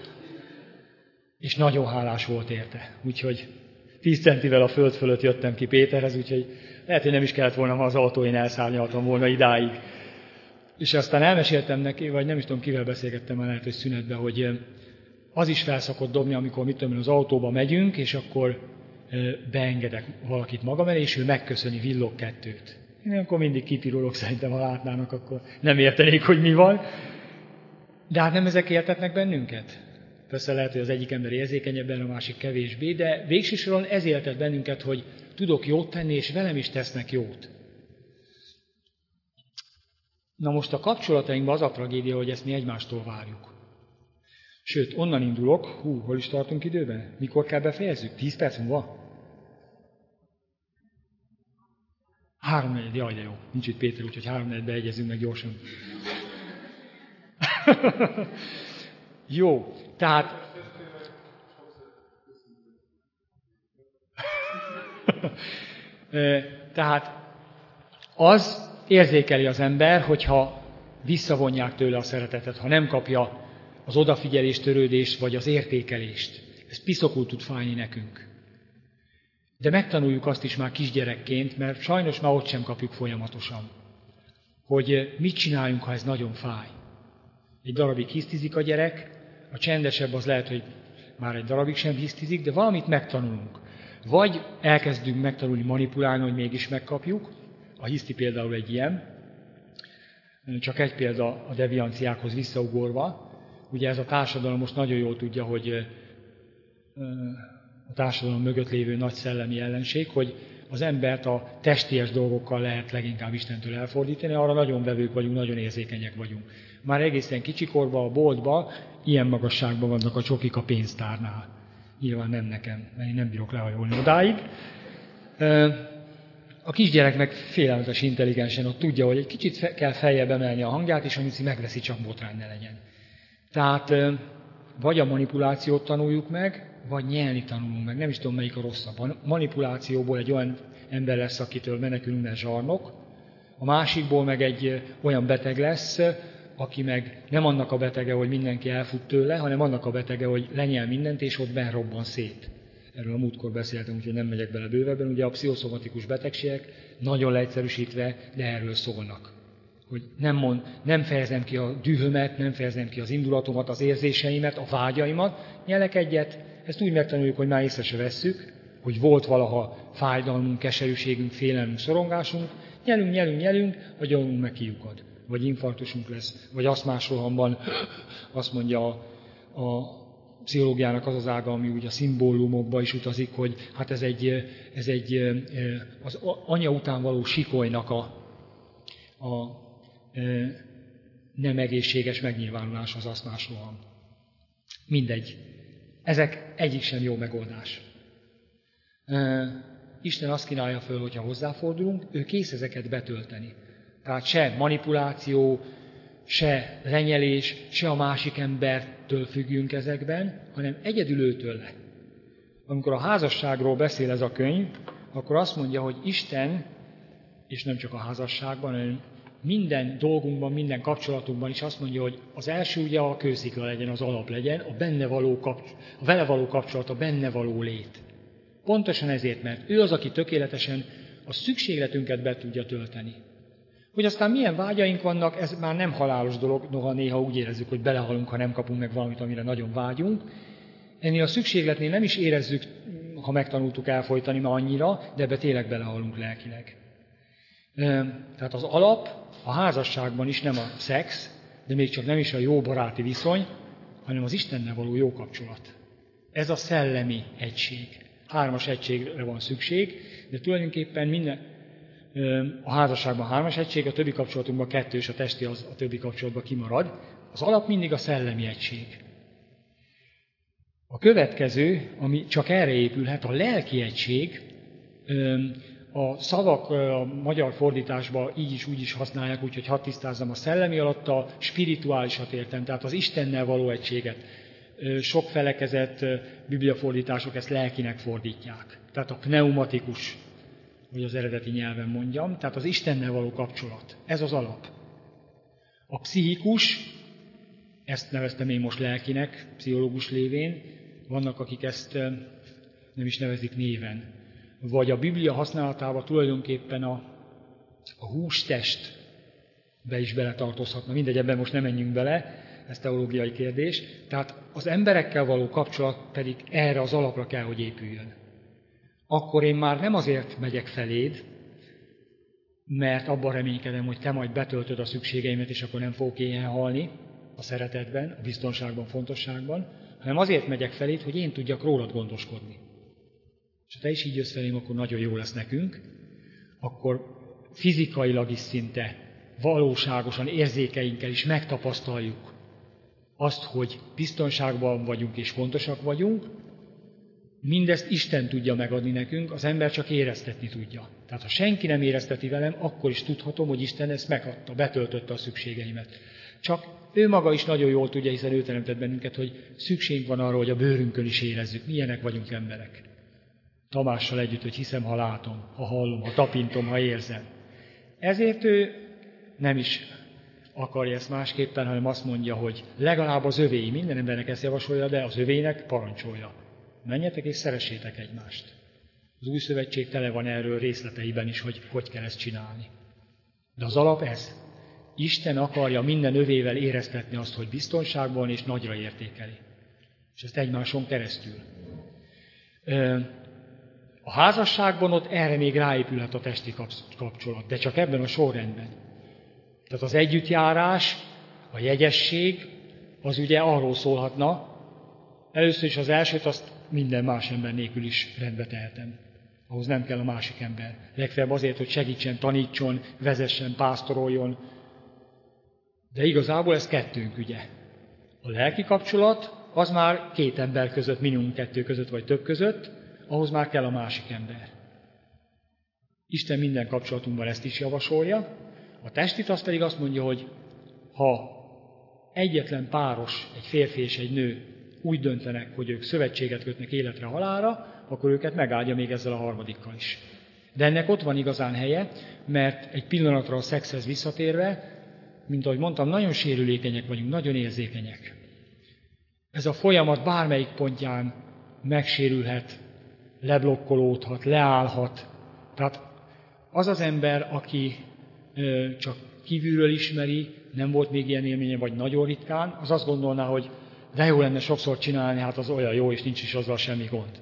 És nagyon hálás volt érte. Úgyhogy tíz centivel a föld fölött jöttem ki Péterhez, úgyhogy lehet, hogy nem is kellett volna, ha az autóin elszárnyaltam volna idáig. És aztán elmeséltem neki, vagy nem is tudom, kivel beszélgettem már, lehet, hogy szünetben, hogy az is felszokott dobni, amikor mit tudom, az autóba megyünk, és akkor beengedek valakit magam elé, és ő megköszöni villog kettőt. Én akkor mindig kipirulok, szerintem, ha látnának, akkor nem értenék, hogy mi van. De hát nem ezek értetnek bennünket? Persze lehet, hogy az egyik ember érzékenyebben, a másik kevésbé, de végső soron ez éltet bennünket, hogy tudok jót tenni, és velem is tesznek jót. Na most a kapcsolatainkban az a tragédia, hogy ezt mi egymástól várjuk. Sőt, onnan indulok, hú, hol is tartunk időben? Mikor kell befejezzük? Tíz perc múlva? Háromnegyed, jaj, de jó. Nincs itt Péter, úgyhogy háromnegyedbe egyezünk meg gyorsan. Jó, tehát... tehát az érzékeli az ember, hogyha visszavonják tőle a szeretetet, ha nem kapja az odafigyelést, törődést, vagy az értékelést. Ez piszokul tud fájni nekünk. De megtanuljuk azt is már kisgyerekként, mert sajnos már ott sem kapjuk folyamatosan, hogy mit csináljunk, ha ez nagyon fáj. Egy darabig hisztizik a gyerek, a csendesebb az lehet, hogy már egy darabig sem hisztizik, de valamit megtanulunk. Vagy elkezdünk megtanulni manipulálni, hogy mégis megkapjuk. A hiszti például egy ilyen. Csak egy példa a devianciákhoz visszaugorva. Ugye ez a társadalom most nagyon jól tudja, hogy a társadalom mögött lévő nagy szellemi ellenség, hogy az embert a testies dolgokkal lehet leginkább Istentől elfordítani, arra nagyon vevők vagyunk, nagyon érzékenyek vagyunk. Már egészen kicsikorban a boltban ilyen magasságban vannak a csokik a pénztárnál. Nyilván nem nekem, mert én nem bírok lehajolni odáig. A kisgyerek meg félelmetes intelligensen ott tudja, hogy egy kicsit kell feljebb emelni a hangját, és anyuci megveszi, csak botrány ne legyen. Tehát vagy a manipulációt tanuljuk meg, vagy nyelni tanulunk meg. Nem is tudom, melyik a rosszabb. A manipulációból egy olyan ember lesz, akitől menekülünk, mert zsarnok. A másikból meg egy olyan beteg lesz, aki meg nem annak a betege, hogy mindenki elfut tőle, hanem annak a betege, hogy lenyel mindent, és ott benn robban szét. Erről a múltkor beszéltem, úgyhogy nem megyek bele bővebben. Ugye a pszichoszomatikus betegségek nagyon leegyszerűsítve, de erről szólnak. Hogy nem, mond, nem fejezem ki a dühömet, nem fejezem ki az indulatomat, az érzéseimet, a vágyaimat, nyelek egyet, ezt úgy megtanuljuk, hogy már észre se vesszük, hogy volt valaha fájdalmunk, keserűségünk, félelmünk, szorongásunk, nyelünk, nyelünk, nyelünk, a gyomrunk meg kiukad. Vagy infarktusunk lesz, vagy aszmás-rohamban, azt mondja a, a pszichológiának az az ága, ami úgy a szimbólumokba is utazik, hogy hát ez egy, ez egy az anya után való sikolynak a, a nem egészséges megnyilvánulás az aszmás-roham. Mindegy. Ezek egyik sem jó megoldás. Isten azt kínálja föl, hogyha hozzáfordulunk, ő kész ezeket betölteni. Tehát se manipuláció, se lenyelés, se a másik embertől függjünk ezekben, hanem egyedül őtől. Amikor a házasságról beszél ez a könyv, akkor azt mondja, hogy Isten és nem csak a házasságban, hanem minden dolgunkban, minden kapcsolatunkban is azt mondja, hogy az első ugye a kőszikla legyen, az alap legyen, a, benne való kapcs- a vele való kapcsolat, a benne való lét. Pontosan ezért, mert ő az, aki tökéletesen a szükségletünket be tudja tölteni. Hogy aztán milyen vágyaink vannak, ez már nem halálos dolog, noha néha úgy érezzük, hogy belehalunk, ha nem kapunk meg valamit, amire nagyon vágyunk. Ennél a szükségletnél nem is érezzük, ha megtanultuk elfojtani ma annyira, de ebbe tényleg belehalunk lelkileg. Tehát az alap a házasságban is nem a szex, de még csak nem is a jó baráti viszony, hanem az Istennel való jó kapcsolat. Ez a szellemi egység. Hármas egységre van szükség, de tulajdonképpen minden, a házasságban hármas egység, a többi kapcsolatunkban kettő, és a testi az a többi kapcsolatban kimarad. Az alap mindig a szellemi egység. A következő, ami csak erre épülhet, a lelki egység. A szavak a magyar fordításban így is úgy is használják, úgyhogy hadd tisztázzam, a szellemi alatt a spirituálisat értem, tehát az Istennel való egységet. Sok felekezett bibliafordítások ezt lelkinek fordítják. Tehát a pneumatikus, hogy az eredeti nyelven mondjam, tehát az Istennel való kapcsolat. Ez az alap. A pszichikus, ezt neveztem én most lelkinek, pszichológus lévén, vannak, akik ezt nem is nevezik néven. Vagy a Biblia használatában tulajdonképpen a, a hústestbe is beletartozhatna. Mindegy, ebben most nem menjünk bele, ez teológiai kérdés. Tehát az emberekkel való kapcsolat pedig erre az alapra kell, hogy épüljön. Akkor én már nem azért megyek feléd, mert abban reménykedem, hogy te majd betöltöd a szükségeimet, és akkor nem fogok éhen halni a szeretetben, a biztonságban, fontosságban, hanem azért megyek feléd, hogy én tudjak rólad gondoskodni. És ha te is így jössz felém, akkor nagyon jó lesz nekünk, akkor fizikailag is szinte, valóságosan, érzékeinkkel is megtapasztaljuk azt, hogy biztonságban vagyunk és fontosak vagyunk. Mindezt Isten tudja megadni nekünk, az ember csak éreztetni tudja. Tehát ha senki nem érezteti velem, akkor is tudhatom, hogy Isten ezt megadta, betöltötte a szükségeimet. Csak ő maga is nagyon jól tudja, hiszen ő teremtett bennünket, hogy szükségünk van arra, hogy a bőrünkön is érezzük. Milyenek vagyunk emberek. Tamással együtt, hogy hiszem, ha látom, ha hallom, ha tapintom, ha érzem. Ezért ő nem is akarja ezt másképpen, hanem azt mondja, hogy legalább az övéi, minden embernek ezt javasolja, de az övéinek parancsolja. Menjetek és szeressétek egymást. Az új szövetség tele van erről részleteiben is, hogy hogy kell ezt csinálni. De az alap ez. Isten akarja minden övével éreztetni azt, hogy biztonságban és nagyra értékeli. És ezt egymáson keresztül. A házasságban ott erre még ráépülhet a testi kapcsolat, de csak ebben a sorrendben. Tehát az együttjárás, a jegyesség, az ugye arról szólhatna, először is az elsőt, azt minden más ember nélkül is rendbe tehetem. Ahhoz nem kell a másik ember. Legfeljebb azért, hogy segítsen, tanítson, vezessen, pásztoroljon. De igazából ez kettőnk ügye. A lelki kapcsolat, az már két ember között, minimum kettő között vagy több között, ahhoz már kell a másik ember. Isten minden kapcsolatunkban ezt is javasolja. A testit az pedig azt mondja, hogy ha egyetlen páros, egy férfi és egy nő úgy döntenek, hogy ők szövetséget kötnek életre halálra, akkor őket megáldja még ezzel a harmadikkal is. De ennek ott van igazán helye, mert egy pillanatra a szexhez visszatérve, mint ahogy mondtam, nagyon sérülékenyek vagyunk, nagyon érzékenyek. Ez a folyamat bármelyik pontján megsérülhet, leblokkolódhat, leállhat. Tehát az az ember, aki ö, csak kívülről ismeri, nem volt még ilyen élménye, vagy nagyon ritkán, az azt gondolná, hogy de jó lenne sokszor csinálni, hát az olyan jó, és nincs is azzal semmi gond.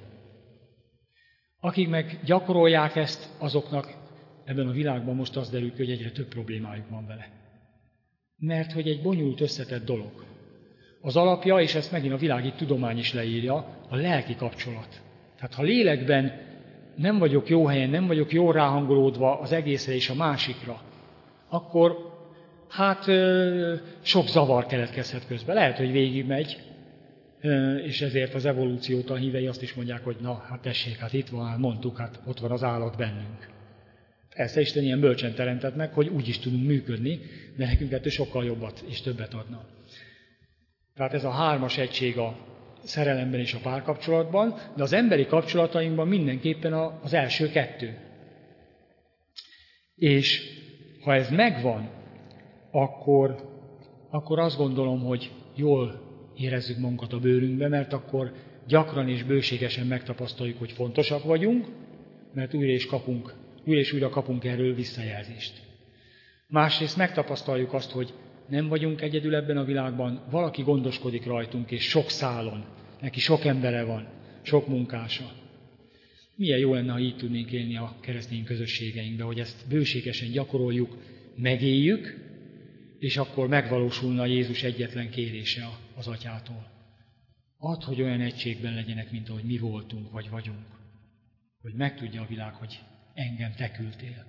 Akik meg gyakorolják ezt, azoknak ebben a világban most az derül ki, hogy egyre több problémájuk van vele. Mert hogy egy bonyolult, összetett dolog. Az alapja, és ezt megint a világi tudomány is leírja, a lelki kapcsolat. Tehát ha lélekben nem vagyok jó helyen, nem vagyok jól ráhangolódva az egészre és a másikra, akkor hát sok zavar keletkezhet közben. Lehet, hogy végigmegy, és ezért az evolúciót a hívei azt is mondják, hogy na, hát tessék, hát itt van, mondtuk, hát ott van az állat bennünk. Persze Isten ilyen bölcsen teremtett meg, hogy úgy is tudunk működni, de nekünk ettől sokkal jobbat és többet adna. Tehát ez a hármas egység a szerelemben és a párkapcsolatban, de az emberi kapcsolatainkban mindenképpen az első kettő. És ha ez megvan, akkor, akkor azt gondolom, hogy jól érezzük magunkat a bőrünkbe, mert akkor gyakran és bőségesen megtapasztaljuk, hogy fontosak vagyunk, mert újra és, kapunk, újra és újra kapunk erről visszajelzést. Másrészt megtapasztaljuk azt, hogy nem vagyunk egyedül ebben a világban, valaki gondoskodik rajtunk, és sok szálon, neki sok embere van, sok munkása. Milyen jó lenne, ha így tudnénk élni a keresztény közösségeinkben, hogy ezt bőségesen gyakoroljuk, megéljük, és akkor megvalósulna Jézus egyetlen kérése az Atyától. Add, hogy olyan egységben legyenek, mint ahogy mi voltunk, vagy vagyunk. Hogy megtudja a világ, hogy engem te küldtél.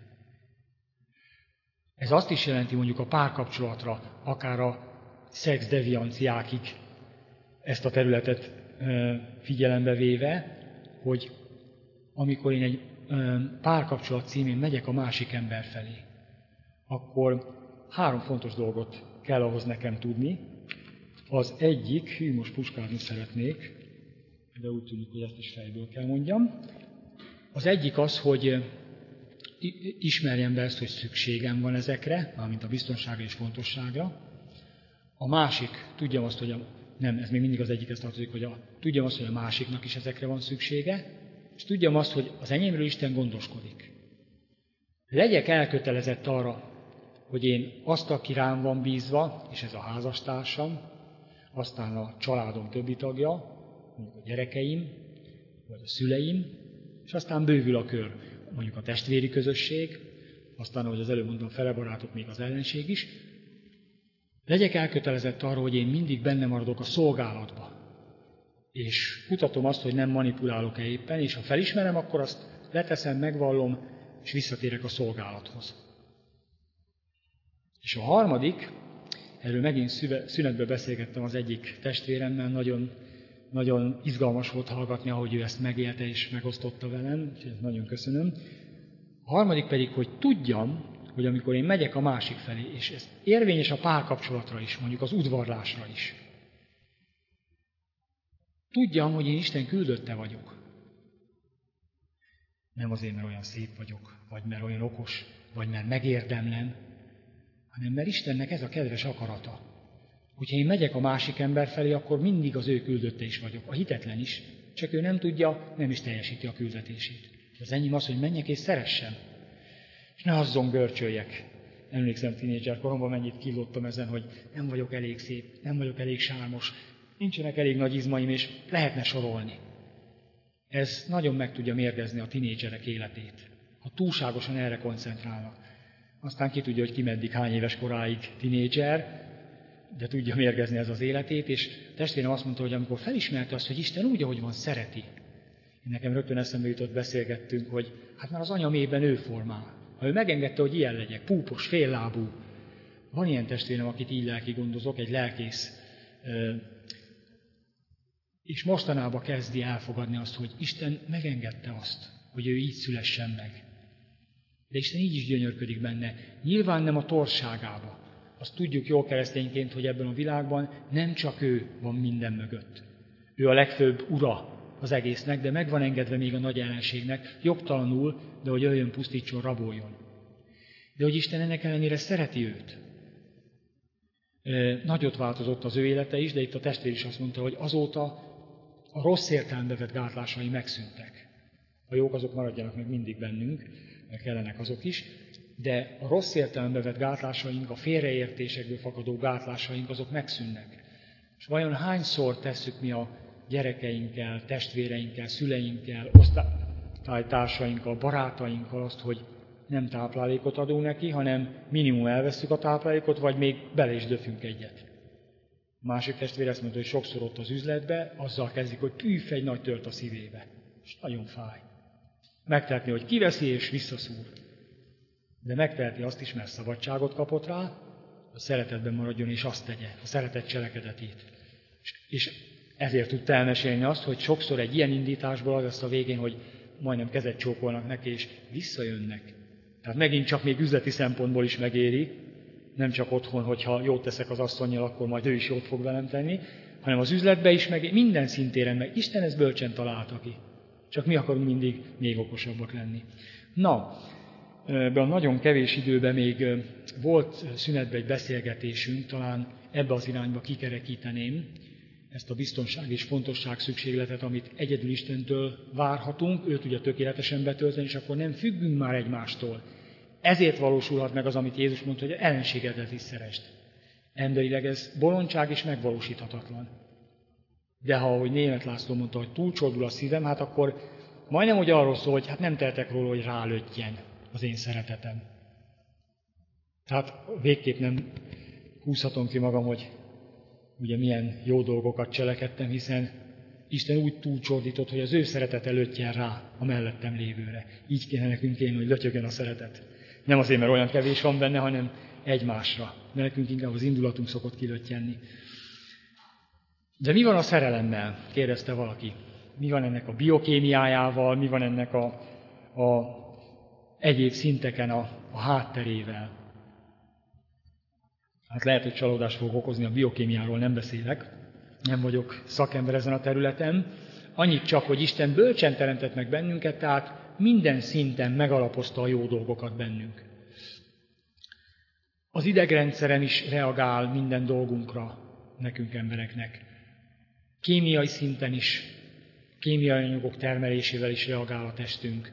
Ez azt is jelenti mondjuk a párkapcsolatra, akár a szexdevianciákig ezt a területet figyelembe véve, hogy amikor én egy párkapcsolat címén megyek a másik ember felé, akkor három fontos dolgot kell ahhoz nekem tudni. Az egyik, hű, most puskázni szeretnék, de úgy tűnik, hogy ezt is fejből kell mondjam. Az egyik az, hogy ismerjem be ezt, hogy szükségem van ezekre, mármint a biztonságra és fontosságra. A másik, tudjam azt, hogy a, nem, ez még mindig az egyikhez tartozik, hogy a, tudjam azt, hogy a másiknak is ezekre van szüksége, és tudjam azt, hogy az enyémről Isten gondoskodik. Legyek elkötelezett arra, hogy én azt, aki rám van bízva, és ez a házastársam, aztán a családom többi tagja, mondjuk a gyerekeim, vagy a szüleim, és aztán bővül a kör, mondjuk a testvéri közösség, aztán, ahogy az előbb mondtam, fele barátok, még az ellenség is. Legyek elkötelezett arra, hogy én mindig benne maradok a szolgálatba, és kutatom azt, hogy nem manipulálok-e éppen, és ha felismerem, akkor azt leteszem, megvallom, és visszatérek a szolgálathoz. És a harmadik, erről megint szünetben beszélgettem az egyik testvéremmel, nagyon, nagyon izgalmas volt hallgatni, ahogy ő ezt megélte és megosztotta velem, és ezt nagyon köszönöm. A harmadik pedig, hogy tudjam, hogy amikor én megyek a másik felé, és ez érvényes a párkapcsolatra is, mondjuk az udvarlásra is, tudjam, hogy én Isten küldötte vagyok. Nem azért, mert olyan szép vagyok, vagy mert olyan okos, vagy mert megérdemlem, hanem mert Istennek ez a kedves akarata. Hogyha én megyek a másik ember felé, akkor mindig az ő küldötte is vagyok, a hitetlen is, csak ő nem tudja, nem is teljesíti a küldetését. Az enyém az, hogy menjek és szeressem, és ne azzon görcsöljek. Emlékszem tínédzser koromban mennyit killottam ezen, hogy nem vagyok elég szép, nem vagyok elég sármos, nincsenek elég nagy izmaim, és lehetne sorolni. Ez nagyon meg tudja mérgezni a tínédzserek életét, ha túlságosan erre koncentrálnak. Aztán ki tudja, hogy ki meddig, hány éves koráig tínédzser, de tudja mérgezni ez az életét, és testvérem azt mondta, hogy amikor felismerte azt, hogy Isten úgy, ahogy van, szereti. Én nekem rögtön eszembe jutott, beszélgettünk, hogy hát már az anya mélyben ő formál. Ha ő megengedte, hogy ilyen legyek, púpos, féllábú. Van ilyen testvérem, akit így lelki gondozok, egy lelkész, és mostanában kezdi elfogadni azt, hogy Isten megengedte azt, hogy ő így szülessen meg. De Isten így is gyönyörködik benne. Nyilván nem a torságába. Azt tudjuk jól keresztényként, hogy ebben a világban nem csak ő van minden mögött. Ő a legfőbb ura az egésznek, de meg van engedve még a nagy ellenségnek, jogtalanul, de hogy jöjjön, pusztítson, raboljon. De hogy Isten ennek ellenére szereti őt. Nagyot változott az ő élete is, de itt a testvér is azt mondta, hogy azóta a rossz értelembe vett gátlásai megszűntek. A jók azok maradjanak még mindig bennünk, mert kellenek azok is, de a rossz értelembe vett gátlásaink, a félreértésekből fakadó gátlásaink, azok megszűnnek. És vajon hányszor tesszük mi a gyerekeinkkel, testvéreinkkel, szüleinkkel, osztálytársainkkal, barátainkkal azt, hogy nem táplálékot adunk neki, hanem minimum elvesszük a táplálékot, vagy még bele is döfünk egyet. A másik testvér ezt mondta, hogy sokszor ott az üzletbe, azzal kezdik, hogy püff, egy nagy tört a szívébe. És nagyon fáj. Megtehetni, hogy kiveszi és visszaszúr. De megteheti azt is, mert szabadságot kapott rá, a szeretetben maradjon és azt tegye, a szeretet cselekedetét. És ezért tudta elmesélni azt, hogy sokszor egy ilyen indításból az lesz a végén, hogy majdnem kezet csókolnak neki, és visszajönnek. Tehát megint csak még üzleti szempontból is megéri, nem csak otthon, hogyha jót teszek az asszonnyal, akkor majd ő is jót fog velem tenni, hanem az üzletbe is, meg minden szintéren meg. Isten ezt bölcsen találta ki. Csak mi akarunk mindig még okosabbak lenni. Na, a nagyon kevés időben még volt szünetben egy beszélgetésünk, talán ebbe az irányba kikerekíteném ezt a biztonság és fontosság szükségletet, amit egyedül Istentől várhatunk, ő tudja tökéletesen betölteni, és akkor nem függünk már egymástól. Ezért valósulhat meg az, amit Jézus mondta, hogy ellenségedet is szeresd. Emberileg ez bolondság és megvalósíthatatlan. De ha, ahogy Németh László mondta, hogy túlcsordul a szívem, hát akkor majdnem úgy arról szól, hogy hát nem tehetek róla, hogy rálöttyen az én szeretetem. Tehát végképp nem húzhatom ki magam, hogy ugye milyen jó dolgokat cselekedtem, hiszen Isten úgy túlcsordított, hogy az ő szeretete löttyen rá a mellettem lévőre. Így kéne nekünk élni, hogy lötyögjön a szeretet. Nem azért, mert olyan kevés van benne, hanem egymásra. De nekünk inkább az indulatunk szokott kilöttyenni. De mi van a szerelemmel? Kérdezte valaki. Mi van ennek a biokémiájával, mi van ennek a, a egyéb szinteken a, a hátterével? Hát lehet, hogy csalódást fog okozni, a biokémiáról nem beszélek, nem vagyok szakember ezen a területen. Annyit csak, hogy Isten bölcsen teremtett meg bennünket, tehát minden szinten megalapozta a jó dolgokat bennünk. Az idegrendszeren is reagál minden dolgunkra, nekünk embereknek. Kémiai szinten is, kémiai anyagok termelésével is reagál a testünk.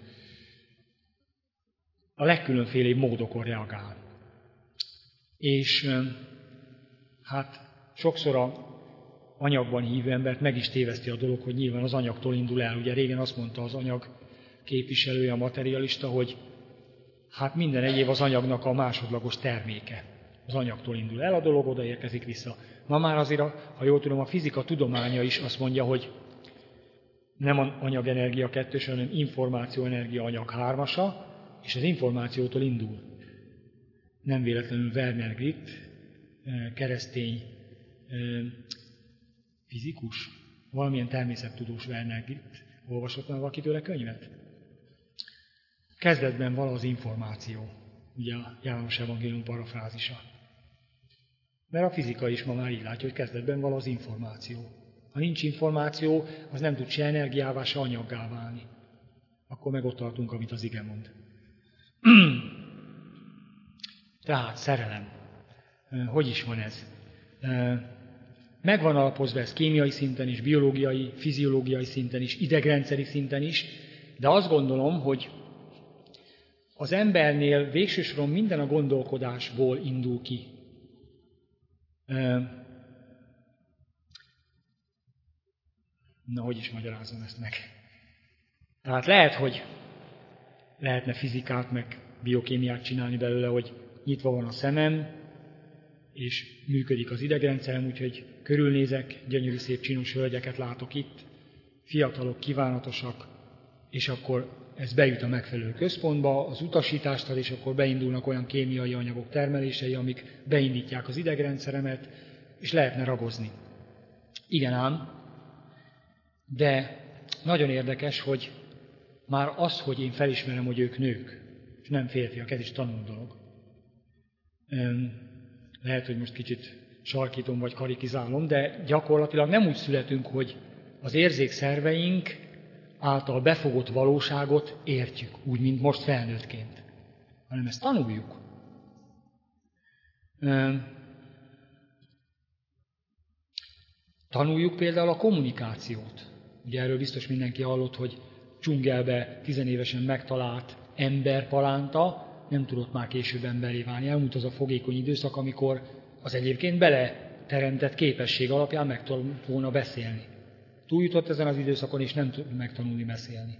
A legkülönfélébb módokon reagál. És hát sokszor a anyagban hívő embert meg is téveszti a dolog, hogy nyilván az anyagtól indul el. Ugye régen azt mondta az anyag képviselője, a materialista, hogy hát minden egyéb az anyagnak a másodlagos terméke. Az anyagtól indul el a dolog, oda érkezik vissza. Ma már azért, ha jól tudom, a fizika tudománya is azt mondja, hogy nem anyagenergia kettős, hanem információenergia anyag hármasa, és az információtól indul. Nem véletlenül Werner Gritt, keresztény fizikus, valamilyen természettudós Werner Gritt. Olvasott már valaki tőle könyvet? Kezdetben vala az információ, ugye a János Evangélium parafrázisa. Mert a fizika is ma már így látja, hogy kezdetben vala az információ. Ha nincs információ, az nem tud se energiává, se anyaggá válni. Akkor meg ott tartunk, amit az ige mond. Tehát szerelem. Hogy is van ez? Megvan alapozva ez kémiai szinten is, biológiai, fiziológiai szinten is, idegrendszeri szinten is, de azt gondolom, hogy az embernél végső soron minden a gondolkodásból indul ki. Na, hogy is magyarázom ezt meg? Tehát lehet, hogy lehetne fizikát, meg biokémiát csinálni belőle, hogy nyitva van a szemem, és működik az idegrendszerem, úgyhogy körülnézek, gyönyörű szép csinos hölgyeket látok itt, fiatalok, kívánatosak, és akkor ez bejut a megfelelő központba, az utasítást ad, és akkor beindulnak olyan kémiai anyagok termelései, amik beindítják az idegrendszeremet, és lehetne ragozni. Igen ám, de nagyon érdekes, hogy már az, hogy én felismerem, hogy ők nők, és nem férfiak, ez is tanult dolog. Lehet, hogy most kicsit sarkítom vagy karikizálom, de gyakorlatilag nem úgy születünk, hogy az érzékszerveink által befogott valóságot értjük, úgy, mint most felnőttként, hanem ezt tanuljuk. Tanuljuk például a kommunikációt. Ugye erről biztos mindenki hallott, hogy dzsungelbe tizenévesen megtalált emberpalánta nem tudott már később emberré válni. Elmúlt az a fogékony időszak, amikor az egyébként beleteremtett képesség alapján meg tudott volna beszélni. Túljutott ezen az időszakon, és nem tud megtanulni beszélni.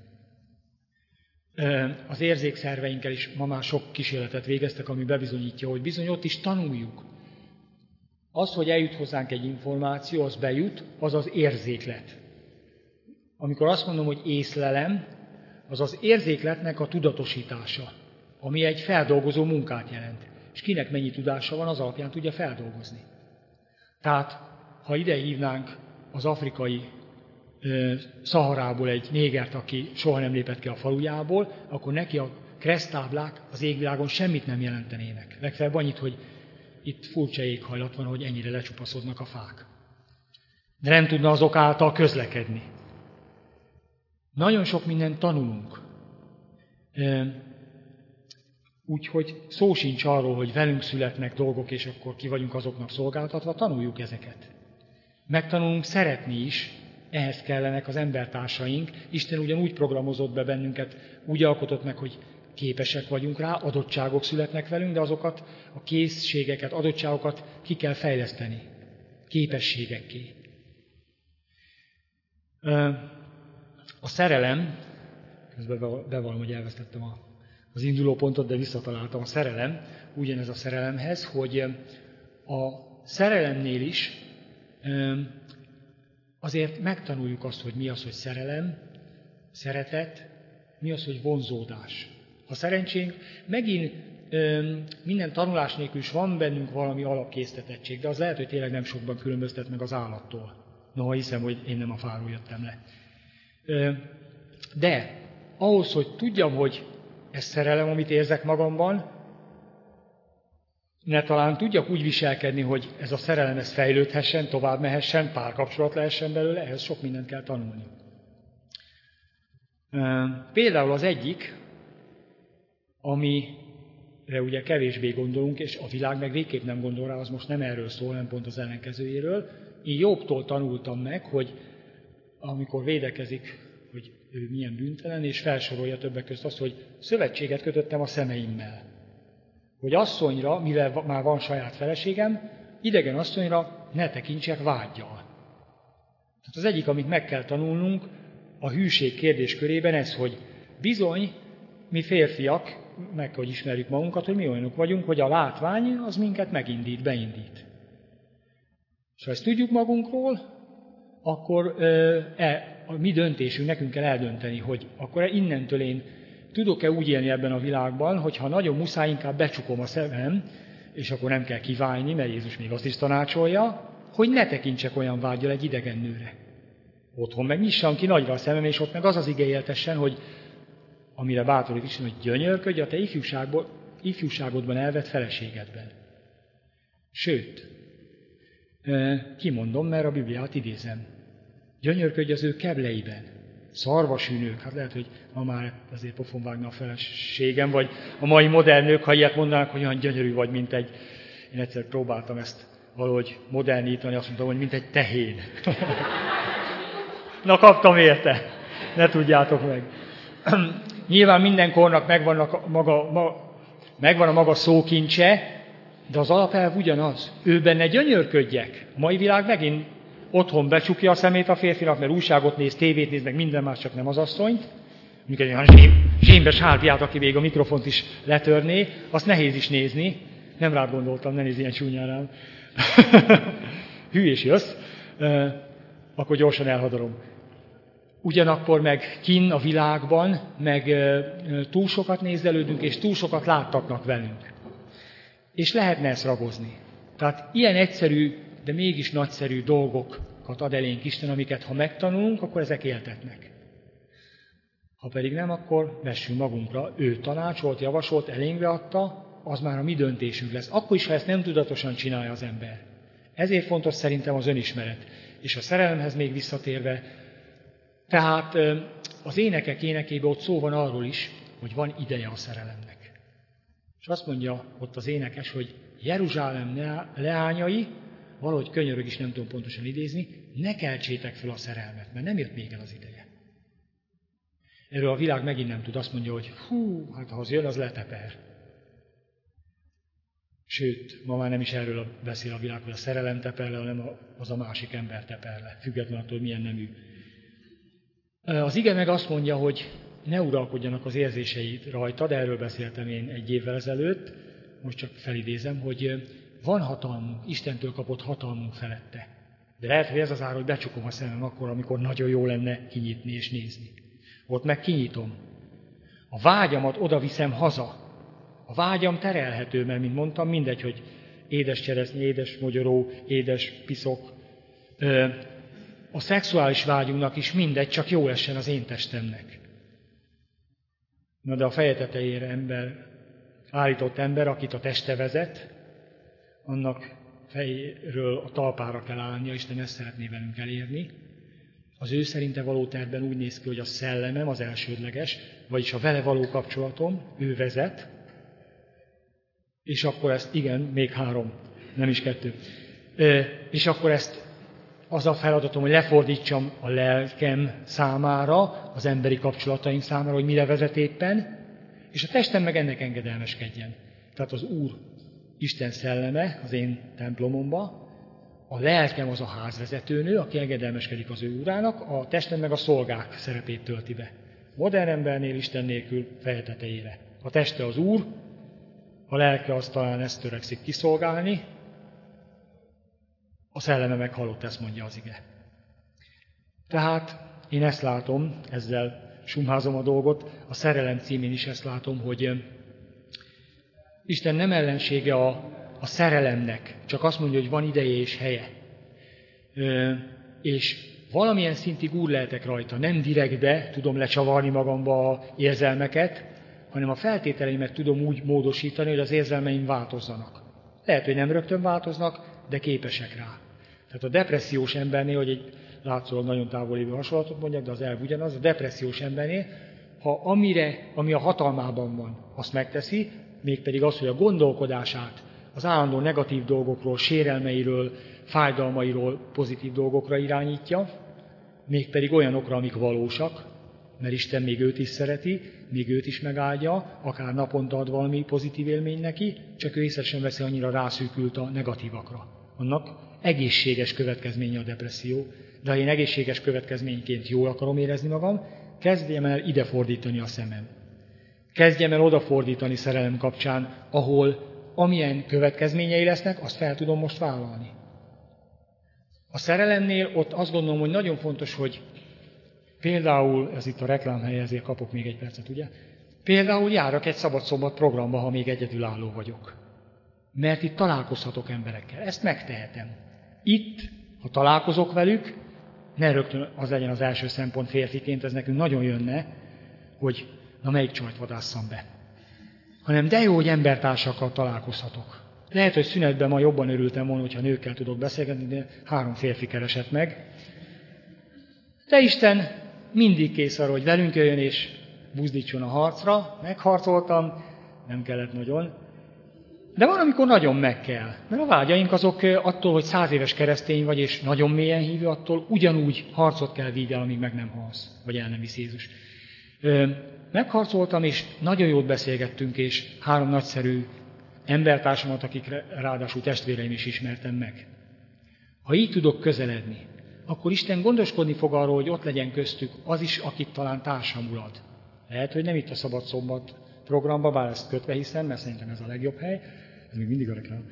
Az érzékszerveinkkel is ma már sok kísérletet végeztek, ami bebizonyítja, hogy bizony ott is tanuljuk. Az, hogy eljut hozzánk egy információ, az bejut, az az érzéklet. Amikor azt mondom, hogy észlelem, az az érzékletnek a tudatosítása, ami egy feldolgozó munkát jelent. És kinek mennyi tudása van, az alapján tudja feldolgozni. Tehát, ha ide hívnánk az afrikai ö, Szaharából egy négert, aki soha nem lépett ki a falujából, akkor neki a kereszttáblák az égvilágon semmit nem jelentenének. Legfeljebb annyit, hogy itt furcsa éghajlat van, hogy ennyire lecsupaszodnak a fák. De nem tudna azok által közlekedni. Nagyon sok mindent tanulunk. Úgyhogy szó sincs arról, hogy velünk születnek dolgok, és akkor ki vagyunk azoknak szolgáltatva, tanuljuk ezeket. Megtanulunk szeretni is, ehhez kellenek az embertársaink. Isten ugyanúgy programozott be bennünket, úgy alkotott meg, hogy képesek vagyunk rá, adottságok születnek velünk, de azokat a készségeket, adottságokat ki kell fejleszteni, képességekké. A szerelem, közben bevallom, hogy elvesztettem az induló pontot, de visszataláltam, a szerelem, ugyanez a szerelemhez, hogy a szerelemnél is azért megtanuljuk azt, hogy mi az, hogy szerelem, szeretet, mi az, hogy vonzódás. Ha szerencsénk, megint ö, minden tanulás nélkül is van bennünk valami alapkésztetettség, de az lehet, hogy tényleg nem sokban különböztet meg az állattól. Noha hiszem, hogy én nem a fáról jöttem le. Ö, de ahhoz, hogy tudjam, hogy ez szerelem, amit érzek magamban, ne talán tudjak úgy viselkedni, hogy ez a szerelem ez fejlődhessen, tovább mehessen, párkapcsolat lehessen belőle, ehhez sok mindent kell tanulni. Például az egyik, amire ugye kevésbé gondolunk, és a világ meg végképp nem gondol rá, az most nem erről szól, nem pont az ellenkezőjéről. Én Jobbtól tanultam meg, hogy amikor védekezik, hogy ő milyen bűntelen, és felsorolja többek között azt, hogy szövetséget kötöttem a szemeimmel. Hogy asszonyra, mivel már van saját feleségem, idegen asszonyra ne tekintsek vággyal. Tehát az egyik, amit meg kell tanulnunk a hűség kérdéskörében ez, hogy bizony, mi férfiak, meg hogy ismerjük magunkat, hogy mi olyanok vagyunk, hogy a látvány az minket megindít, beindít. És ha ezt tudjuk magunkról, akkor e, a mi döntésünk, nekünk kell eldönteni, hogy akkor innentől én tudok-e úgy élni ebben a világban, hogy ha nagyon muszáj, inkább becsukom a szemem, és akkor nem kell kiválni, mert Jézus még azt is tanácsolja, hogy ne tekintsek olyan vággyal egy idegen nőre. Otthon meg nyissam ki nagyra a szemem, és ott meg az az ige éltessen, hogy amire bátorít Isten, hogy gyönyörködj a te ifjúságból, ifjúságodban elvett feleségedben. Sőt, kimondom, mert a Bibliát idézem. Gyönyörködj az ő kebleiben. Szarvasűnők, hát lehet, hogy ma már azért pofon vágna a feleségem, vagy a mai modern nők, ha ilyet mondanak, hogy olyan gyönyörű vagy, mint egy... Én egyszer próbáltam ezt valahogy modernítani, azt mondtam, hogy mint egy tehén. Na, kaptam érte, ne tudjátok meg. Nyilván minden kornak megvan a maga, ma, megvan a maga szókincse, de az alapelv ugyanaz. Ő benne gyönyörködjek. A mai világ megint otthon becsukja a szemét a férfinak, mert újságot néz, tévét néz, meg minden más, csak nem az asszonyt. Mondjuk egy olyan zsémbes hárpiát, aki még a mikrofont is letörné, azt nehéz is nézni. Nem rád gondoltam, ne nézz ilyen csúnyán rám. Hű és jössz. Akkor gyorsan elhadarom. Ugyanakkor meg kinn a világban, meg túl sokat nézelődünk, és túl sokat láttatnak velünk. És lehetne ezt ragozni. Tehát ilyen egyszerű, de mégis nagyszerű dolgokat ad elénk Isten, amiket ha megtanulunk, akkor ezek éltetnek. Ha pedig nem, akkor vessünk magunkra. Ő tanácsolt, javasolt, elénkbe adta, az már a mi döntésünk lesz. Akkor is, ha ezt nem tudatosan csinálja az ember. Ezért fontos szerintem az önismeret. És a szerelemhez még visszatérve, tehát az énekek énekében ott szó van arról is, hogy van ideje a szerelemnek. És azt mondja ott az énekes, hogy Jeruzsálem leányai, valahogy könyörög is, nem tudom pontosan idézni, ne keltsétek fel a szerelmet, mert nem jött még el az ideje. Erről a világ megint nem tud, azt mondja, hogy hú, hát ha az jön, az leteper. Sőt, ma már nem is erről beszél a világ, hogy a szerelem teper le, hanem az a másik ember teper le, függetlenül attól, milyen nemű. Az ige meg azt mondja, hogy ne uralkodjanak az érzéseid rajtad, erről beszéltem én egy évvel ezelőtt, most csak felidézem, hogy van hatalmunk, Istentől kapott hatalmunk felette. De lehet, hogy ez az ár, hogy becsukom a szemem akkor, amikor nagyon jó lenne kinyitni és nézni. Ott meg kinyitom. A vágyamat oda viszem haza. A vágyam terelhető, mert, mint mondtam, mindegy, hogy édes cseresznye, édes mogyoró, édes piszok. A szexuális vágyunknak is mindegy, csak jó essen az én testemnek. Na de a feje tetejére ember, állított ember, akit a teste vezet, annak fejéről a talpára kell állnia, Isten ezt szeretné velünk elérni. Az ő szerinte való tervben úgy néz ki, hogy a szellemem az elsődleges, vagyis a vele való kapcsolatom, ő vezet, És akkor ezt, igen, még három, nem is kettő. És akkor ezt az a feladatom, hogy lefordítsam a lelkem számára, az emberi kapcsolataim számára, hogy mire vezet éppen, és a testem meg ennek engedelmeskedjen. Tehát az Úr, Isten szelleme az én templomomba, a lelkem az a házvezetőnő, aki engedelmeskedik az ő urának, a testem meg a szolgák szerepét tölti be. Modern embernél Isten nélkül feje tetejére. A teste az Úr, a lelke az talán ezt törekszik kiszolgálni, a szelleme meg halott, ezt mondja az ige. Tehát én ezt látom, ezzel sumházom a dolgot, a szerelem címén is ezt látom, hogy Isten nem ellensége a, a szerelemnek, csak azt mondja, hogy van ideje és helye. Ö, és valamilyen szintig úr lehetek rajta, nem direktbe tudom lecsavarni magamba a érzelmeket, hanem a feltételeimet tudom úgy módosítani, hogy az érzelmeim változzanak. Lehet, hogy nem rögtön változnak, de képesek rá. Tehát a depressziós embernél, hogy egy látszólag nagyon távolévő hasonlatot mondjak, de az elv ugyanaz, a depressziós embernél, ha amire, ami a hatalmában van, azt megteszi, mégpedig az, hogy a gondolkodását az állandó negatív dolgokról, sérelmeiről, fájdalmairól pozitív dolgokra irányítja, mégpedig olyanokra, amik valósak, mert Isten még őt is szereti, még őt is megáldja, akár naponta ad valami pozitív élmény neki, csak ő észre sem veszi, annyira rászűkült a negatívakra. Annak egészséges következménye a depresszió, de ha én egészséges következményként jól akarom érezni magam, kezdjem el ide fordítani a szemem. Kezdjem el odafordítani szerelem kapcsán, ahol amilyen következményei lesznek, azt fel tudom most vállalni. A szerelemnél ott azt gondolom, hogy nagyon fontos, hogy például, ez itt a reklámhely, ezért kapok még egy percet, ugye? Például járok egy szabad-szombat programba, ha még egyedülálló vagyok. Mert itt találkozhatok emberekkel. Ezt megtehetem. Itt, ha találkozok velük, ne rögtön az legyen az első szempont férfiként, ez nekünk nagyon jönne, hogy na melyik csajt vadásszam be. Hanem de jó, hogy embertársakkal találkozhatok. Lehet, hogy szünetben ma jobban örültem volna, hogyha nőkkel tudok beszélgetni, de három férfi keresett meg. De Isten mindig kész arra, hogy velünk jöjjön és buzdítson a harcra. Megharcoltam, nem kellett nagyon. De van, amikor nagyon meg kell. Mert a vágyaink azok attól, hogy száz éves keresztény vagy, és nagyon mélyen hívő, attól ugyanúgy harcot kell vívjál, amíg meg nem halsz, vagy el nem visz Jézus. Megharcoltam, és nagyon jót beszélgettünk, és három nagyszerű embertársamat, akik ráadásul testvéreim is ismertem meg. Ha így tudok közeledni, akkor Isten gondoskodni fog arról, hogy ott legyen köztük az is, akit talán társam urad. Lehet, hogy nem itt a szabad-szombat programban, bár ezt kötve hiszem, mert szerintem ez a legjobb hely. Ez még mindig a reklám.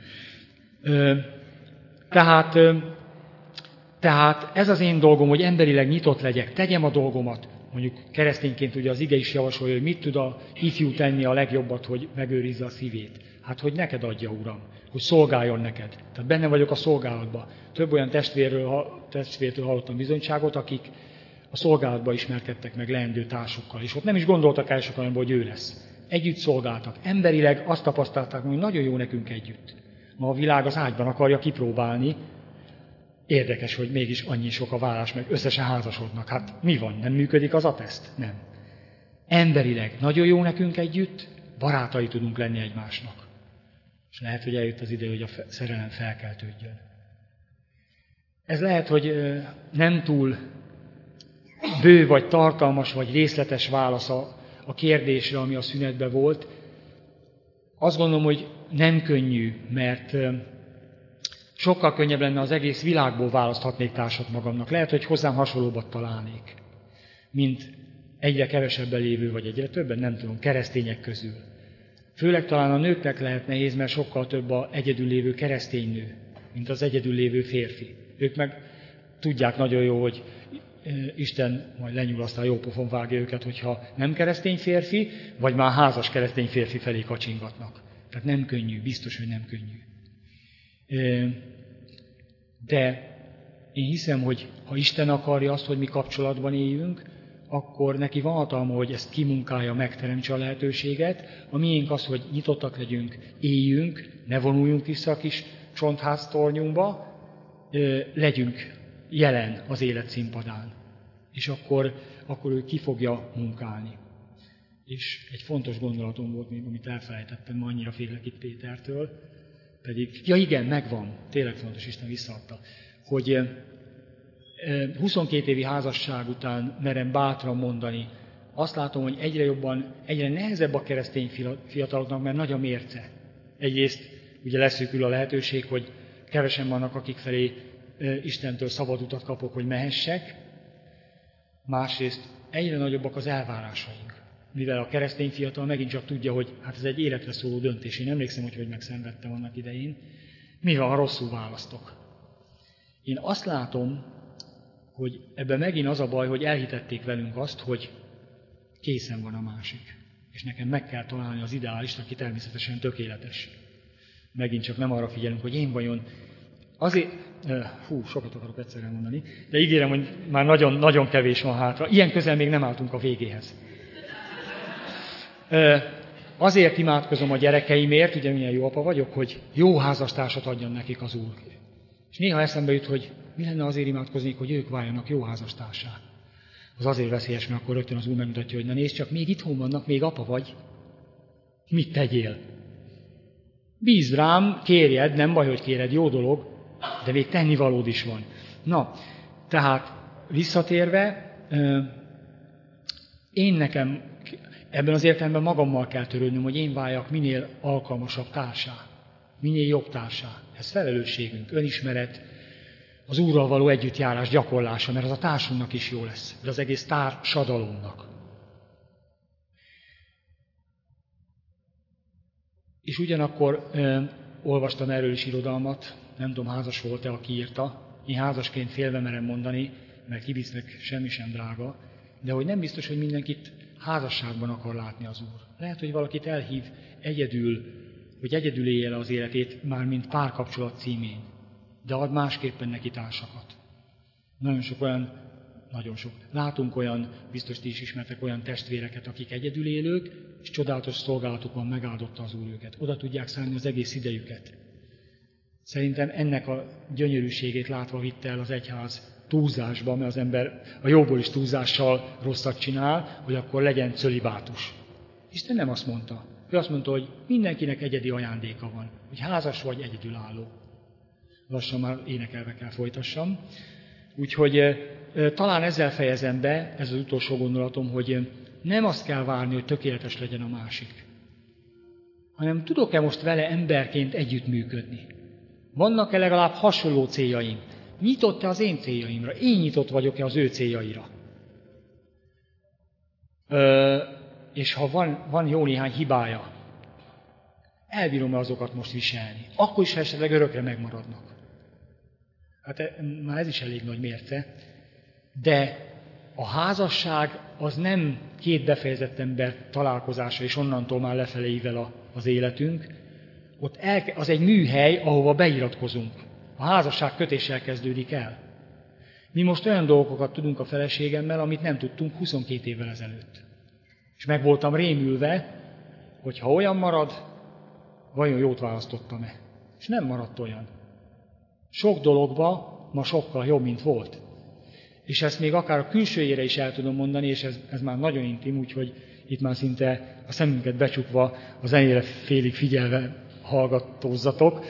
Tehát, tehát ez az én dolgom, hogy emberileg nyitott legyek, tegyem a dolgomat. Mondjuk keresztényként ugye az ige is javasolja, hogy mit tud a ifjú tenni a legjobbat, hogy megőrizze a szívét. Hát, hogy neked adja, Uram, hogy szolgáljon neked. Tehát benne vagyok a szolgálatban. Több olyan testvérről, testvértől hallottam bizonyságot, akik a szolgálatba ismerkedtek meg leendő társukkal, és ott nem is gondoltak el sokan, hogy ő lesz. Együtt szolgáltak. Emberileg azt tapasztalták, hogy nagyon jó nekünk együtt. Ma a világ az ágyban akarja kipróbálni. Érdekes, hogy mégis annyi sok a vállás, meg összesen házasodnak. Hát mi van, nem működik az a teszt? Nem. Emberileg nagyon jó nekünk együtt, barátai tudunk lenni egymásnak. És lehet, hogy eljött az idő, hogy a szerelem felkeltődjön. Ez lehet, hogy nem túl bő, vagy tartalmas, vagy részletes válasz a, a kérdésre, ami a szünetben volt. Azt gondolom, hogy nem könnyű, mert sokkal könnyebb lenne, az egész világból választhatnék társat magamnak. Lehet, hogy hozzám hasonlóbbat találnék, mint egyre kevesebben lévő, vagy egyre többen, nem tudom, keresztények közül. Főleg talán a nőknek lehet nehéz, mert sokkal több az egyedül lévő keresztény nő, mint az egyedül lévő férfi. Ők meg tudják nagyon jó, hogy Isten majd lenyúl, aztán jó pofon vágja őket, hogyha nem keresztény férfi, vagy már házas keresztény férfi felé kacsingatnak. Tehát nem könnyű, biztos, hogy nem könnyű. De én hiszem, hogy ha Isten akarja azt, hogy mi kapcsolatban éljünk, akkor neki van hatalma, hogy ezt kimunkálja, megteremtse a lehetőséget. A miénk az, hogy nyitottak legyünk, éljünk, ne vonuljunk vissza a kis csontháztornyunkba, legyünk jelen az élet színpadán. És akkor, akkor ő ki fogja munkálni. És egy fontos gondolatom volt még, amit elfelejtettem, ma annyira félek itt Pétertől, pedig, ja igen, megvan, tényleg fontos, Isten visszaadta, hogy huszonkét évi házasság után merem bátran mondani, azt látom, hogy egyre jobban, egyre nehezebb a keresztény fiataloknak, mert nagy a mérce. Egyrészt ugye leszűkül a lehetőség, hogy kevesen vannak, akik felé Istentől szabad utat kapok, hogy mehessek. Másrészt egyre nagyobbak az elvárásaink. Mivel a keresztény fiatal megint csak tudja, hogy hát ez egy életre szóló döntés. Én emlékszem, hogy hogy megszenvedtem annak idején. Mi van, ha rosszul választok? Én azt látom, hogy ebben megint az a baj, hogy elhitették velünk azt, hogy készen van a másik. És nekem meg kell találni az ideálist, aki természetesen tökéletes. Megint csak nem arra figyelünk, hogy én vajon azért, hú, sokat akarok egyszerűen mondani, de ígérem, hogy már nagyon, nagyon kevés van hátra. Ilyen közel még nem álltunk a végéhez. Azért imádkozom a gyerekeimért, ugye milyen jó apa vagyok, hogy jó házastársat adjon nekik az Úr. És néha eszembe jut, hogy mi lenne azért imádkozni, hogy ők váljanak jó házastársá. Az azért veszélyes, mert akkor rögtön az Úr megmutatja, hogy na nézd, csak még itthon vannak, még apa vagy. Mit tegyél? Bízd rám, kérjed, nem baj, hogy kéred, jó dolog, de még tennivalód is van. Na, tehát visszatérve, én nekem ebben az értelemben magammal kell törődnöm, hogy én váljak minél alkalmasabb társá, minél jobb társá. Ez felelősségünk, önismeret, az Úrral való együttjárás gyakorlása, mert az a társunknak is jó lesz, de az egész társadalomnak. És ugyanakkor ö, olvastam erről is irodalmat, nem tudom, házas volt-e, aki írta. Én házasként félve merem mondani, mert kivisznek semmi sem drága, de hogy nem biztos, hogy mindenkit házasságban akar látni az Úr. Lehet, hogy valakit elhív egyedül, hogy egyedül élje le az életét, már mint párkapcsolat címén, de ad másképpen neki társakat. Nagyon sok olyan, nagyon sok. Látunk olyan, biztos ti is ismertek olyan testvéreket, akik egyedül élők, és csodálatos szolgálatukban megáldotta az Úr őket. Oda tudják szállni az egész idejüket. Szerintem ennek a gyönyörűségét látva vitte el az egyház túlzásba, mert az ember a jóból is túlzással rosszat csinál, hogy akkor legyen cölibátus. Isten nem azt mondta. Ő azt mondta, hogy mindenkinek egyedi ajándéka van, hogy házas vagy egyedülálló. Lassan már énekelve kell folytassam. Úgyhogy e, e, talán ezzel fejezem be, ez az utolsó gondolatom, hogy e, nem azt kell várni, hogy tökéletes legyen a másik, hanem tudok-e most vele emberként együttműködni? Vannak-e legalább hasonló céljaim? Nyitott-e az én céljaimra? Én nyitott vagyok-e az ő céljaira? Ö, és ha van, van jó néhány hibája, elbírom-e azokat most viselni? Akkor is, ha esetleg örökre megmaradnak. Hát e, már ez is elég nagy mérce. De a házasság az nem két befejezett ember találkozása, és onnantól már lefelé ível az életünk. Ott el, az egy műhely, ahova beiratkozunk. A házasság kötéssel kezdődik el. Mi most olyan dolgokat tudunk a feleségemmel, amit nem tudtunk huszonkét évvel ezelőtt. És meg voltam rémülve, hogy ha olyan marad, vajon jót választottam-e? És nem maradt olyan. Sok dologban ma sokkal jobb, mint volt. És ezt még akár a külsőjére is el tudom mondani, és ez, ez már nagyon intim, úgyhogy itt már szinte a szemünket becsukva, a zenére félig figyelve hallgatózzatok.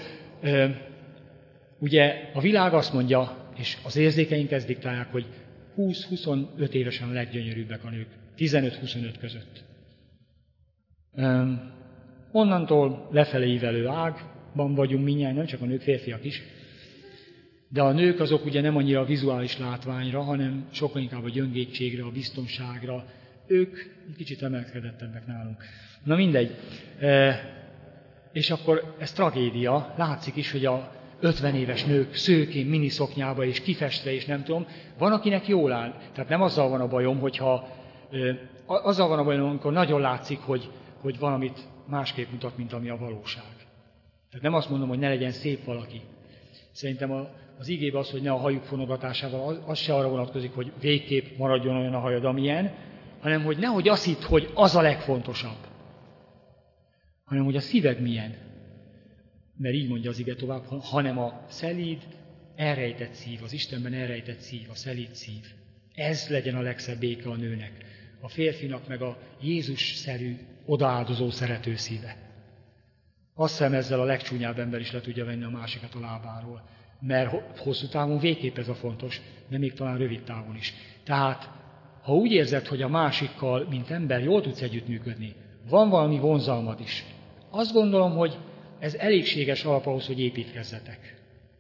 Ugye a világ azt mondja, és az érzékeink ezt diktálják, hogy húsz-huszonöt évesen a leggyönyörűbbek a nők, tizenöt-huszonöt között. Onnantól lefelé ívelő ágban vagyunk mindjárt, nem csak a nők, férfiak is, de a nők azok ugye nem annyira a vizuális látványra, hanem sokkal inkább a gyöngétségre, a biztonságra. Ők kicsit emelkedettebbek nálunk. Na mindegy. E, és akkor ez tragédia. Látszik is, hogy a ötven éves nők szőkén, miniszoknyába és kifestve, és nem tudom, van, akinek jól áll. Tehát nem azzal van a bajom, hogyha e, azzal van a bajom, amikor nagyon látszik, hogy, hogy valamit másképp mutat, mint ami a valóság. Tehát nem azt mondom, hogy ne legyen szép valaki. Szerintem a, az igében az, hogy ne a hajuk fonogatásával, az, az se arra vonatkozik, hogy végképp maradjon olyan a hajad, amilyen, hanem hogy nehogy azt hidd, hogy az a legfontosabb, hanem hogy a szíved milyen. Mert így mondja az ige tovább, hanem a szelíd, elrejtett szív, az Istenben elrejtett szív, a szelíd szív. Ez legyen a legszebb béke a nőnek. a férfinak meg a Jézus-szerű, odaáldozó szerető szíve. Azt hiszem, ezzel a legcsúnyább ember is le tudja venni a másikat a lábáról. Mert hosszú távon végképp ez a fontos, de még talán rövid távon is. Tehát, ha úgy érzed, hogy a másikkal, mint ember, jól tudsz együttműködni, van valami vonzalmad is, azt gondolom, hogy ez elégséges alap ahhoz, hogy építkezzetek.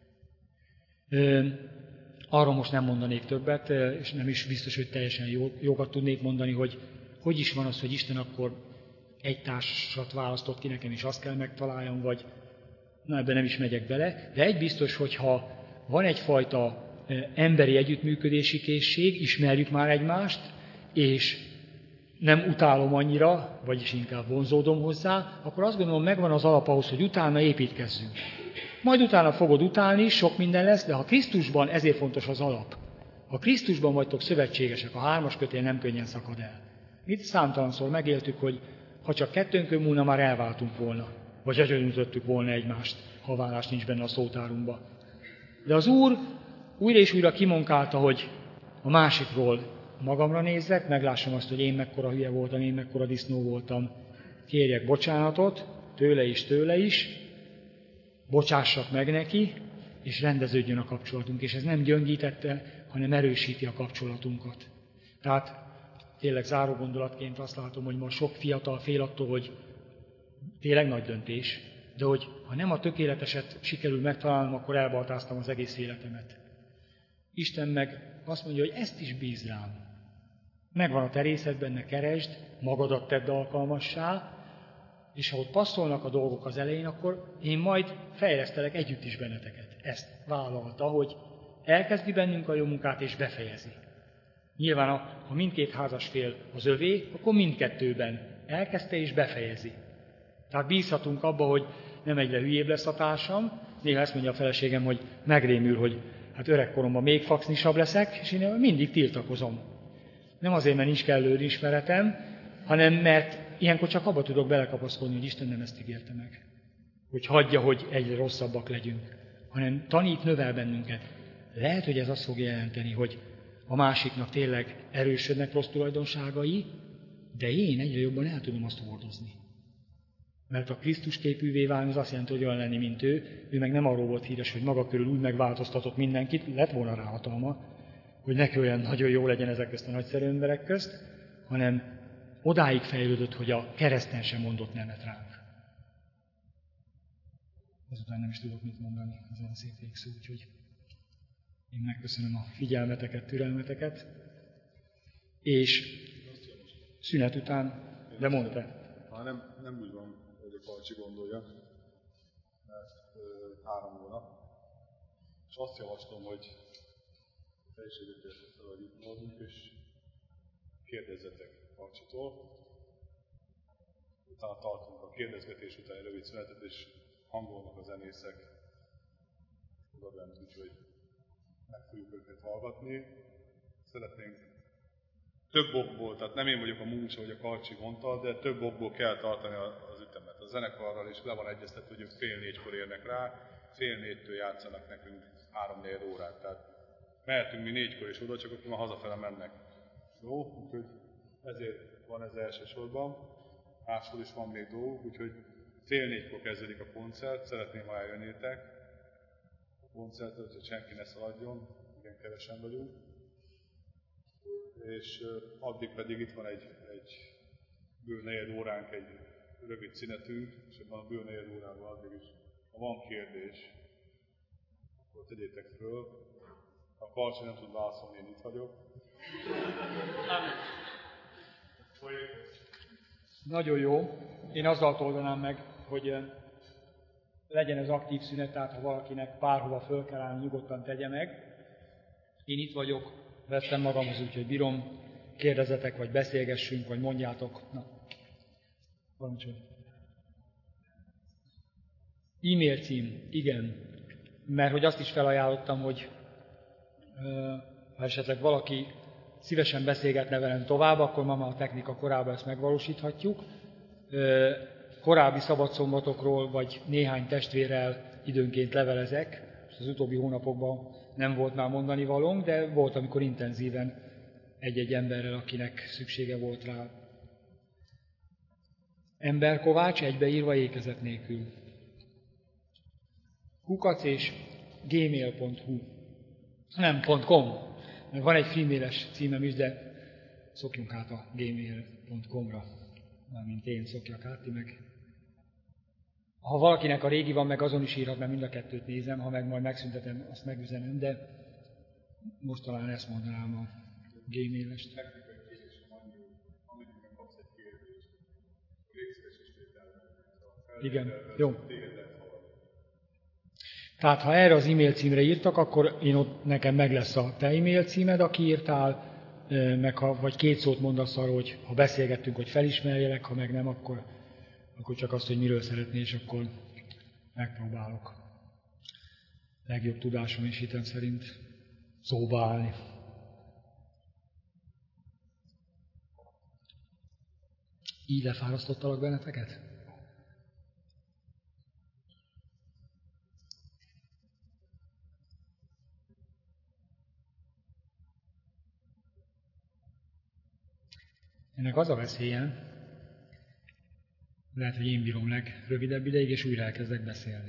Arról most nem mondanék többet, és nem is biztos, hogy teljesen jókat tudnék mondani, hogy hogy is van az, hogy Isten akkor egy társat választott ki, nekem is azt kell megtaláljam, vagy na, ebben nem is megyek bele, de egy biztos, hogyha van egyfajta emberi együttműködési készség, ismerjük már egymást, és nem utálom annyira, vagyis inkább vonzódom hozzá, akkor azt gondolom, megvan az alap ahhoz, hogy utána építkezzünk. Majd utána fogod utálni, sok minden lesz, de ha Krisztusban, ezért fontos az alap. Ha Krisztusban vagytok szövetségesek, a hármas kötél nem könnyen szakad el. Itt számtalanszor megéltük, hogy ha csak kettőnkön múlna, már elváltunk volna, vagy agyonütöttük volna egymást, ha válás nincs benne a szótárunkba. De az Úr újra és újra kimonkálta, hogy a másikról magamra nézzek, meglássam azt, hogy én mekkora hülye voltam, én mekkora disznó voltam, kérjek bocsánatot, tőle is, tőle is, bocsássak meg neki, és rendeződjön a kapcsolatunk. És ez nem gyöngítette, hanem erősíti a kapcsolatunkat. Tehát tényleg záró gondolatként azt látom, hogy ma sok fiatal fél attól, hogy tényleg nagy döntés, de hogy ha nem a tökéleteset sikerül megtalálnom, akkor elbaltáztam az egész életemet. Isten meg azt mondja, hogy ezt is bízd rám. Megvan a te részed benne, keresd, magadat tedd alkalmassá, és ha ott passzolnak a dolgok az elején, akkor én majd fejlesztelek együtt is benneteket. Ezt vállalta, hogy elkezdi bennünk a jó munkát és befejezi. Nyilván, ha mindkét házas fél az övé, akkor mindkettőben elkezdte és befejezi. Tehát bízhatunk abba, hogy nem egyre hülyébb lesz a társam. Néha ezt mondja a feleségem, hogy megrémül, hogy hát öregkoromban még faxnisabb leszek, és én mindig tiltakozom. Nem azért, mert nincs kellő ismeretem, hanem mert ilyenkor csak abba tudok belekapaszkodni, hogy Isten nem ezt ígérte meg. Hogy hagyja, hogy egyre rosszabbak legyünk, hanem tanít, növel bennünket. Lehet, hogy ez azt fogja jelenteni, hogy a másiknak tényleg erősödnek rossz tulajdonságai, de én egyre jobban el tudom azt hordozni. Mert a Krisztus képűvé válni az azt jelenti, hogy olyan lenni, mint ő. Ő meg nem arról volt híres, hogy maga körül úgy megváltoztatott mindenkit, lett volna rá hatalma, hogy neki olyan nagyon jó legyen ezek közt a nagyszerű emberek közt, hanem odáig fejlődött, hogy a kereszten sem mondott nemet ránk. Ezután nem is tudok mit mondani, ez olyan szép végszó, úgyhogy én megköszönöm a figyelmeteket, türelmeteket, és szünet után, de mondta. Már nem, nem úgy van, hogy a Karcsi gondolja, mert ö, három óra. És azt javaslom, hogy te is egyetértesz el, hogy itt maradunk, és kérdezzetek Karcsitól. Utána tartunk a kérdezgetés után egy rövid szünetet, és hangolnak a zenészek oda bent, úgyhogy meg fogjuk őket hallgatni. Szeretnénk több okból, tehát nem én vagyok a Muncsa, vagy a Karcsi mondta, de több okból kell tartani az ütemet. A zenekarral is le van egyeztetve, hogy ők fél négykor érnek rá, fél négytől játszanak nekünk három-négy órát. Tehát mehetünk mi négykor is oda, csak akkor már hazafele mennek. Jó? Úgyhogy ezért van ez elsősorban. Máshol is van még dolgok, úgyhogy fél négykor kezdődik a koncert, szeretném, ha eljönnétek a koncertet, hogy senki ne szaladjon, igen kevesen vagyunk. És addig pedig itt van egy, egy bő negyed óránk, egy rövid szünetünk, és ebben a bő negyed órában addig is, ha van kérdés, akkor tegyétek föl. Ha a Karcsi nem tud válaszolni, én itt vagyok. Nagyon jó. Én azzal oldanám meg, hogy legyen ez aktív szünet, tehát ha valakinek bárhova föl kell állni, nyugodtan tegye meg. Én itt vagyok, veszem magamhoz, úgyhogy bírom, kérdezzetek, vagy beszélgessünk, vagy mondjátok. Na, parancsolj. E-mail cím, igen. Mert hogy azt is felajánlottam, hogy ha esetleg valaki szívesen beszélgetne velem tovább, akkor ma a technika korában ezt megvalósíthatjuk. Korábbi szabadszombatokról, vagy néhány testvérrel időnként levelezek, és az utóbbi hónapokban nem volt már mondani valónk, de volt, amikor intenzíven egy-egy emberrel, akinek szüksége volt rá. Emberkovács, egybeírva ékezet nélkül. Kukac és gmail pont hu. Nem .com, mert van egy filméles címem is, de szokjunk át a gmail pont com-ra, mármint én szokjak át, ti meg. Ha valakinek a régi van, meg azon is írhat, mert mind a kettőt nézem, ha meg majd megszüntetem, azt megüzenem, de most talán ezt mondanám a gmail-est. Igen, jó. Tehát ha erre az e-mail címre írtak, akkor én ott nekem meg lesz a te e-mail címed, aki írtál, meg ha, vagy két szót mondasz arról, hogy ha beszélgettünk, hogy felismerjelek, ha meg nem, akkor, akkor csak azt, hogy miről szeretnél, és akkor megpróbálok legjobb tudásom és hitem szerint szóba állni. Így lefárasztottalak benneteket? Ennek az a veszélye, lehet, hogy én bírom legrövidebb ideig, és újra elkezdek beszélni.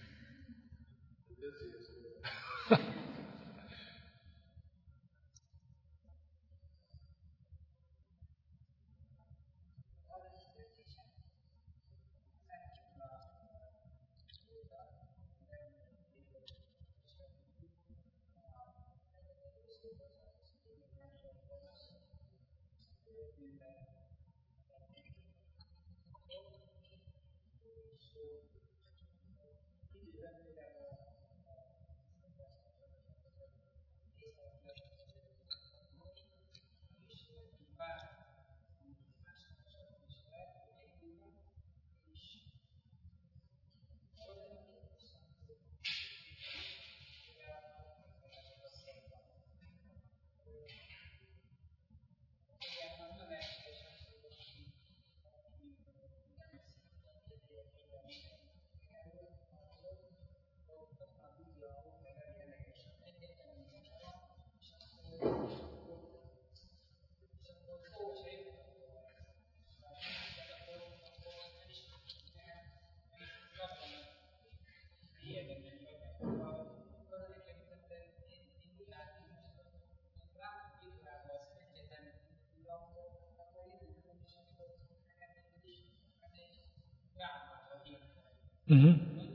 Uh-huh.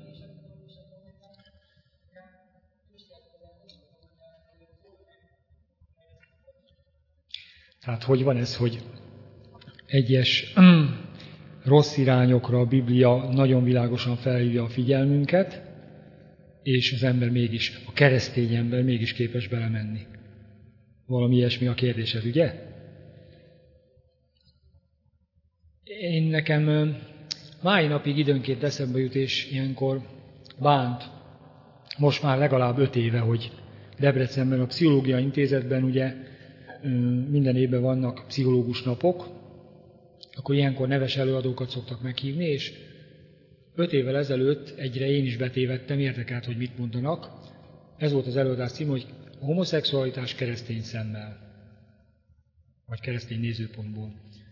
Tehát hogy van ez, hogy egyes rossz irányokra a Biblia nagyon világosan felhívja a figyelmünket, és az ember mégis, a keresztény ember mégis képes belemenni. Valami ilyesmi a kérdésed, ugye? Én nekem mai napig időnként eszembe jut, és ilyenkor bánt, most már legalább öt éve, hogy Debrecenben a Pszichológiai Intézetben ugye minden évben vannak pszichológus napok, akkor ilyenkor neves előadókat szoktak meghívni, és öt évvel ezelőtt egyre én is betévedtem, érdekelt, hogy mit mondanak. Ez volt az előadás cím, hogy a homoszexualitás keresztény szemmel, vagy keresztény nézőpontból.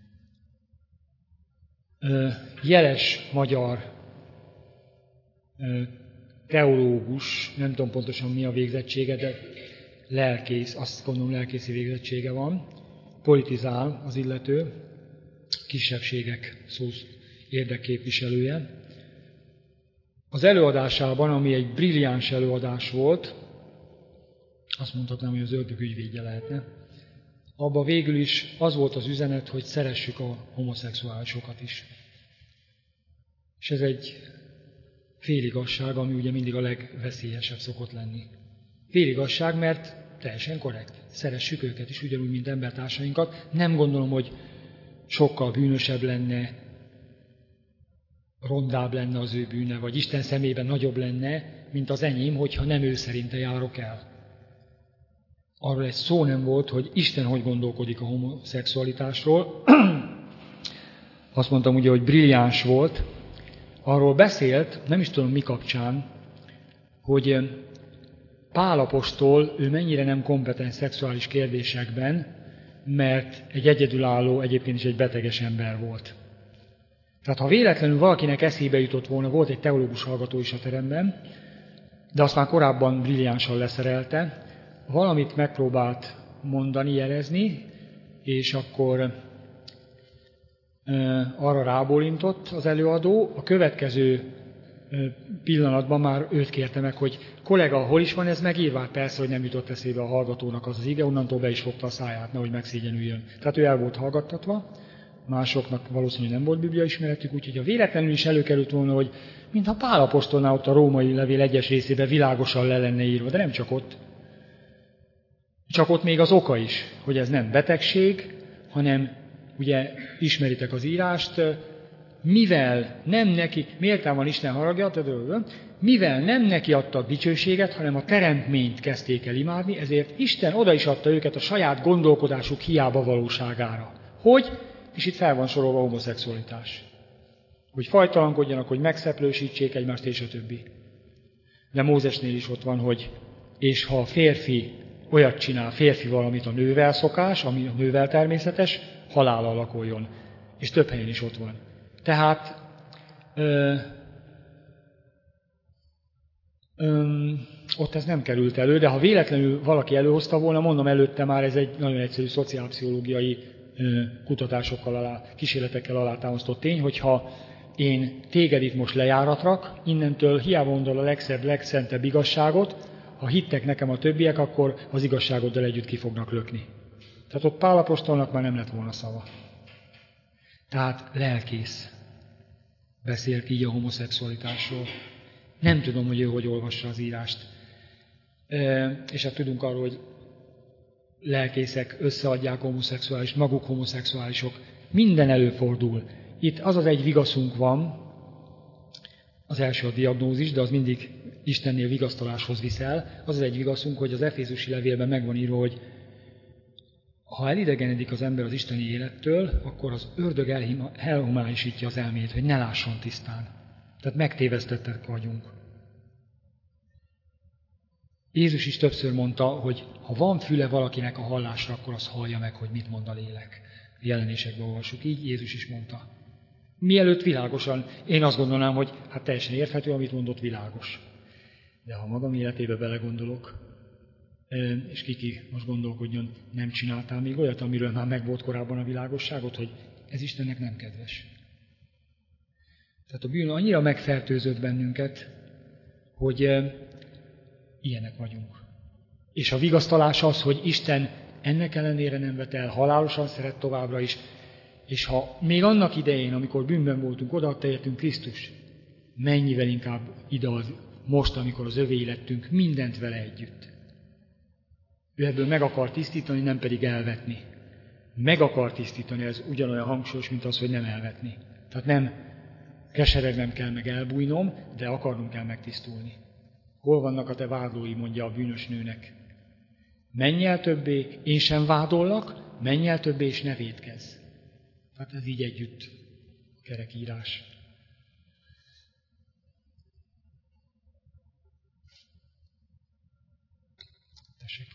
Jeles magyar teológus, nem tudom pontosan mi a végzettsége, de lelkész, azt gondolom lelkészi végzettsége van, politizál az illető, kisebbségek szó érdekképviselője. Az előadásában, ami egy brilliáns előadás volt, azt mondhatnám, hogy az ördög ügyvédje lehetne, abban végül is az volt az üzenet, hogy szeressük a homoszexuálisokat is. És ez egy féligasság, ami ugye mindig a legveszélyesebb szokott lenni. Féligasság, mert teljesen korrekt. Szeressük őket is, ugyanúgy, mint embertársainkat. Nem gondolom, hogy sokkal bűnösebb lenne, rondább lenne az ő bűne, vagy Isten szemében nagyobb lenne, mint az enyém, hogyha nem ő szerinte járok el. Arról egy szó nem volt, hogy Isten hogy gondolkodik a homoszexualitásról. Azt mondtam ugye, hogy brilliáns volt. Arról beszélt, nem is tudom mi kapcsán, hogy Pál apostol, ő mennyire nem kompetens szexuális kérdésekben, mert egy egyedülálló, egyébként is egy beteges ember volt. Tehát ha véletlenül valakinek eszébe jutott volna, volt egy teológus hallgató is a teremben, de azt már korábban brilliánsan leszerelte, valamit megpróbált mondani, jelezni, és akkor e, arra rábólintott az előadó. A következő e, pillanatban már őt kérte meg, hogy kollega, hol is van ez megírva? Persze, hogy nem jutott eszébe a hallgatónak az az ige, onnantól be is fogta a száját, nehogy megszégyenüljön. Tehát ő el volt hallgattatva, másoknak valószínűleg nem volt biblia ismeretük, úgyhogy ha véletlenül is előkerült volna, hogy mintha Pál apostolnál ott a római levél egyes részében világosan le lenne írva, de nem csak ott. Csak ott még az oka is, hogy ez nem betegség, hanem ugye ismeritek az írást, mivel nem neki, méltán van Isten haragja, mivel nem neki adtak dicsőséget, hanem a teremtményt kezdték el imádni, ezért Isten oda is adta őket a saját gondolkodásuk hiába valóságára. Hogy? És itt fel van sorolva a homoszexualitás. Hogy fajtalankodjanak, hogy megszeplősítsék egymást, és a többi. De Mózesnél is ott van, hogy és ha a férfi olyat csinál, férfi valamit a nővel szokás, ami a nővel természetes, halállal lakoljon. És több helyen is ott van. Tehát ö, ö, ott ez nem került elő, de ha véletlenül valaki előhozta volna, mondom előtte már, ez egy nagyon egyszerű szociálpszichológiai ö, kutatásokkal alá, kísérletekkel alátámasztott tény, hogyha én téged itt most lejáratrak, innentől hiába mondod a legszebb, legszentebb igazságot, ha hittek nekem a többiek, akkor az igazságoddal együtt ki fognak lökni. Tehát ott Pál apostolnak már nem lett volna szava. Tehát lelkész beszélt így a homoszexualitásról. Nem tudom, hogy ő hogy olvassa az írást. E, és hát tudunk arról, hogy lelkészek összeadják homoszexuális, maguk homoszexuálisok. Minden előfordul. Itt az az egy vigaszunk van, az első a diagnózis, de az mindig Istennél vigasztaláshoz viszel. Az az egy vigaszunk, hogy az Efézusi levélben megvan írva, hogy ha elidegenedik az ember az isteni élettől, akkor az ördög elhomályosítja az elmét, hogy ne lásson tisztán. Tehát megtévesztettek vagyunk. Jézus is többször mondta, hogy ha van füle valakinek a hallásra, akkor az hallja meg, hogy mit mond a lélek. Jelenésekben olvassuk, így Jézus is mondta. Mielőtt világosan, én azt gondolnám, hogy hát teljesen érthető, amit mondott, világos. De ha magam életébe belegondolok, és kiki most gondolkodjon, nem csináltál még olyat, amiről már megvolt korábban a világosságot, hogy ez Istennek nem kedves. Tehát a bűn annyira megfertőzött bennünket, hogy ilyenek vagyunk. És a vigasztalás az, hogy Isten ennek ellenére nem vet el, halálosan szeret továbbra is, és ha még annak idején, amikor bűnben voltunk, odaadta értünk Krisztus, mennyivel inkább idead most, amikor az övé lettünk, mindent vele együtt. Ő ebből meg akar tisztítani, nem pedig elvetni. Meg akar tisztítani, ez ugyanolyan hangsúlyos, mint az, hogy nem elvetni. Tehát nem keseregnem kell meg elbújnom, de akarnunk kell megtisztulni. Hol vannak a te vádlói, mondja a bűnös nőnek. Menj el többé, én sem vádollak, menj el többé, és ne vétkezz. Tehát ez így együtt kerekírás. Tessék,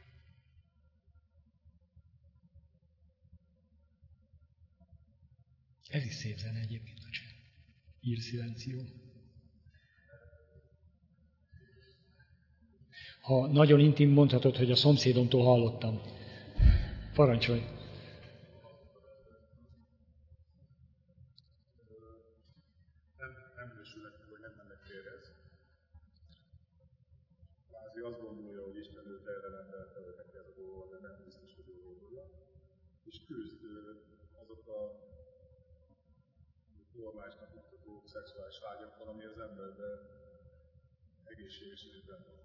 ez is szép zene egyébként, a csend. Ír szilenció. Ha nagyon intim, mondhatod, hogy a szomszédomtól hallottam. Parancsolj! Nem, nem nősülnek, hogy nem mennek férhez. Kvázi azt gondolja, hogy Isten őt erre rendelte, hogy neki ez a dolga, de nem biztos, hogy ő gondolja. És küzd azok a normálisnak mutató szexuális vágyakkal, ami az emberben egészséges és benne van.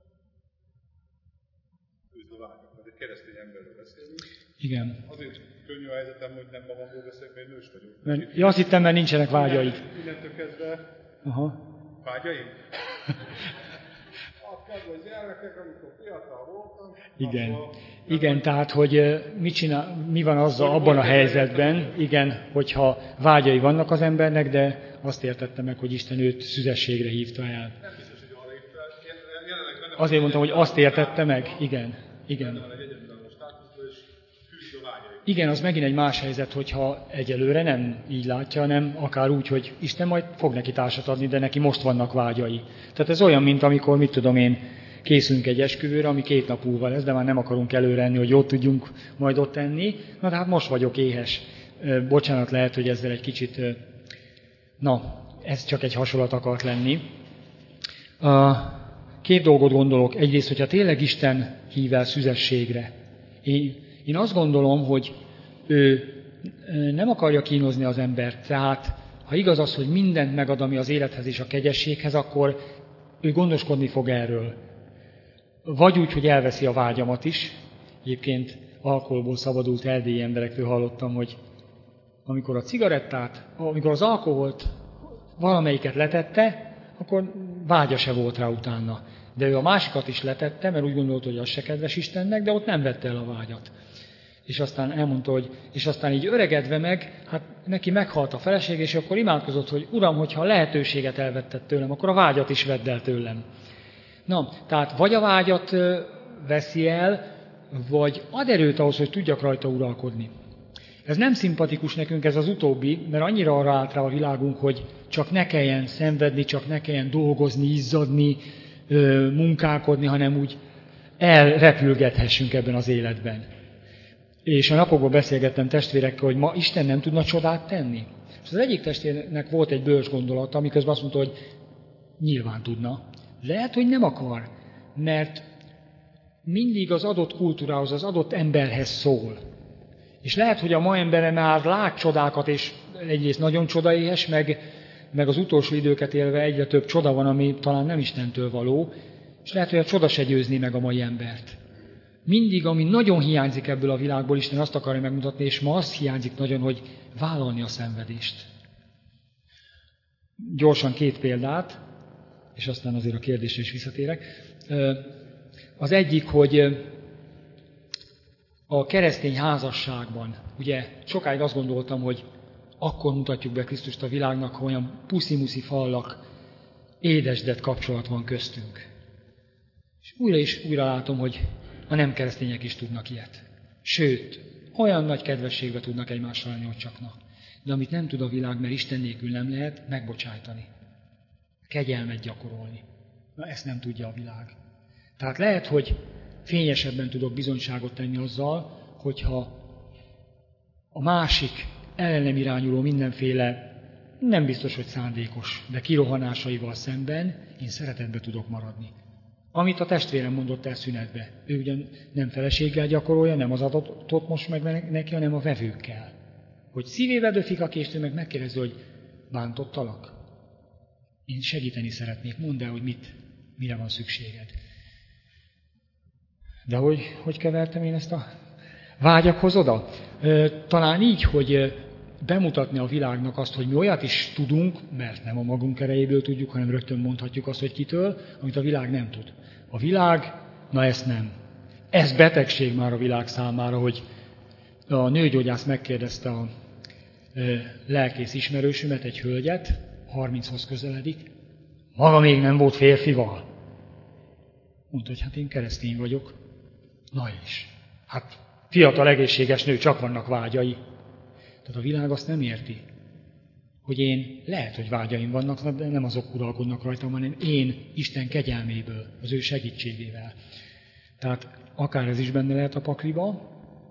Küzd a vágyak, mert egy keresztény emberről beszélünk. Igen. Azért könnyű a helyzetem, hogy nem magamról beszélek, mert én nős vagyok. Mert, ja, azt hittem, mert nincsenek vágyaid. Innentől kezdve... Aha. Vágyaim? A kedves gyermekek, amikor fiatal voltam... Igen. Akkor... Igen, tehát, hogy mit csinál, mi van azzal abban a helyzetben, igen, hogyha vágyai vannak az embernek, de azt értette meg, hogy Isten őt szüzességre hívta el. Nem biztos, hogy arra hívta el. Jelenleg benne Azért mondtam, hogy azt értette meg, igen, igen. Benne van egy egyedülálló státuszban, és küzd a Igen, az megint egy más helyzet, hogyha egyelőre nem így látja, hanem akár úgy, hogy Isten majd fog neki társat adni, de neki most vannak vágyai. Tehát ez olyan, mint amikor, mit tudom én, készülünk egy esküvőre, ami két nap múlva lesz, de már nem akarunk előre enni, hogy jót tudjunk majd ott enni. Na, de hát most vagyok éhes. Bocsánat, lehet, hogy ezzel egy kicsit... Na, ez csak egy hasonlat akart lenni. Két dolgot gondolok. Egyrészt, hogyha tényleg Isten hív el szüzességre. Én, én azt gondolom, hogy ő nem akarja kínozni az embert. Tehát, ha igaz az, hogy mindent megad, ami az élethez és a kegyességhez, akkor ő gondoskodni fog erről. Vagy úgy, hogy elveszi a vágyamat is. Egyébként alkoholból szabadult erdélyi emberektől hallottam, hogy amikor a cigarettát, amikor az alkoholt valamelyiket letette, akkor vágya se volt rá utána. De ő a másikat is letette, mert úgy gondolt, hogy az se kedves Istennek, de ott nem vette el a vágyat. És aztán elmondta, hogy és aztán így öregedve meg, hát neki meghalt a feleség, és akkor imádkozott, hogy Uram, hogyha a lehetőséget elvetted tőlem, akkor a vágyat is vedd el tőlem. Na, tehát vagy a vágyat veszi el, vagy ad erőt ahhoz, hogy tudjak rajta uralkodni. Ez nem szimpatikus nekünk, ez az utóbbi, mert annyira arra állt rá a világunk, hogy csak ne kelljen szenvedni, csak ne kelljen dolgozni, izzadni, munkálkodni, hanem úgy elrepülgethessünk ebben az életben. És a napokban beszélgettem testvérekkel, hogy ma Isten nem tudna csodát tenni. És az egyik testvérnek volt egy bölcs gondolata, amiközben azt mondta, hogy nyilván tudna. Lehet, hogy nem akar, mert mindig az adott kultúrához, az adott emberhez szól. És lehet, hogy a ma embere már lát csodákat, és egyrészt nagyon csodaéhes, meg, meg az utolsó időket élve egyre több csoda van, ami talán nem Istentől való, és lehet, hogy a csoda se győzni meg a mai embert. Mindig, ami nagyon hiányzik ebből a világból, Isten azt akarja megmutatni, és ma azt hiányzik nagyon, hogy vállalni a szenvedést. Gyorsan két példát, és aztán azért a kérdésre is visszatérek. Az egyik, hogy a keresztény házasságban, ugye sokáig azt gondoltam, hogy akkor mutatjuk be Krisztust a világnak, ha olyan puszi-muszi fallak, édesdett kapcsolat van köztünk. És újra és újra látom, hogy a nem keresztények is tudnak ilyet. Sőt, olyan nagy kedvességbe tudnak egymással lenni, hogy csak na. De amit nem tud a világ, mert Isten nélkül nem lehet, megbocsájtani. Kegyelmet gyakorolni. Na, ezt nem tudja a világ. Tehát lehet, hogy fényesebben tudok bizonyságot tenni azzal, hogyha a másik ellenem irányuló mindenféle, nem biztos, hogy szándékos, de kirohanásaival szemben én szeretetbe tudok maradni. Amit a testvérem mondott el szünetbe. Ő ugyan nem feleséggel gyakorolja, nem az adatot most meg neki, hanem a vevőkkel. Hogy szívébe döfik a kést, ő meg megkérdezi, hogy bántottalak? Én segíteni szeretnék, mondd el, hogy mit, mire van szükséged. De hogy, hogy kevertem én ezt a vágyakhoz oda? Talán így, hogy bemutatni a világnak azt, hogy mi olyat is tudunk, mert nem a magunk erejéből tudjuk, hanem rögtön mondhatjuk azt, hogy kitől, amit a világ nem tud. A világ, na ezt nem. Ez betegség már a világ számára, hogy a nőgyógyász megkérdezte a lelkész ismerősömet, egy hölgyet, harminchoz közeledik, maga még nem volt férfival. Mondta, hogy hát én keresztény vagyok. Na és, hát fiatal, egészséges nő, csak vannak vágyai. Tehát a világ azt nem érti, hogy én lehet, hogy vágyaim vannak, de nem azok uralkodnak rajtam, hanem én Isten kegyelméből, az ő segítségével. Tehát akár ez is benne lehet a pakliba.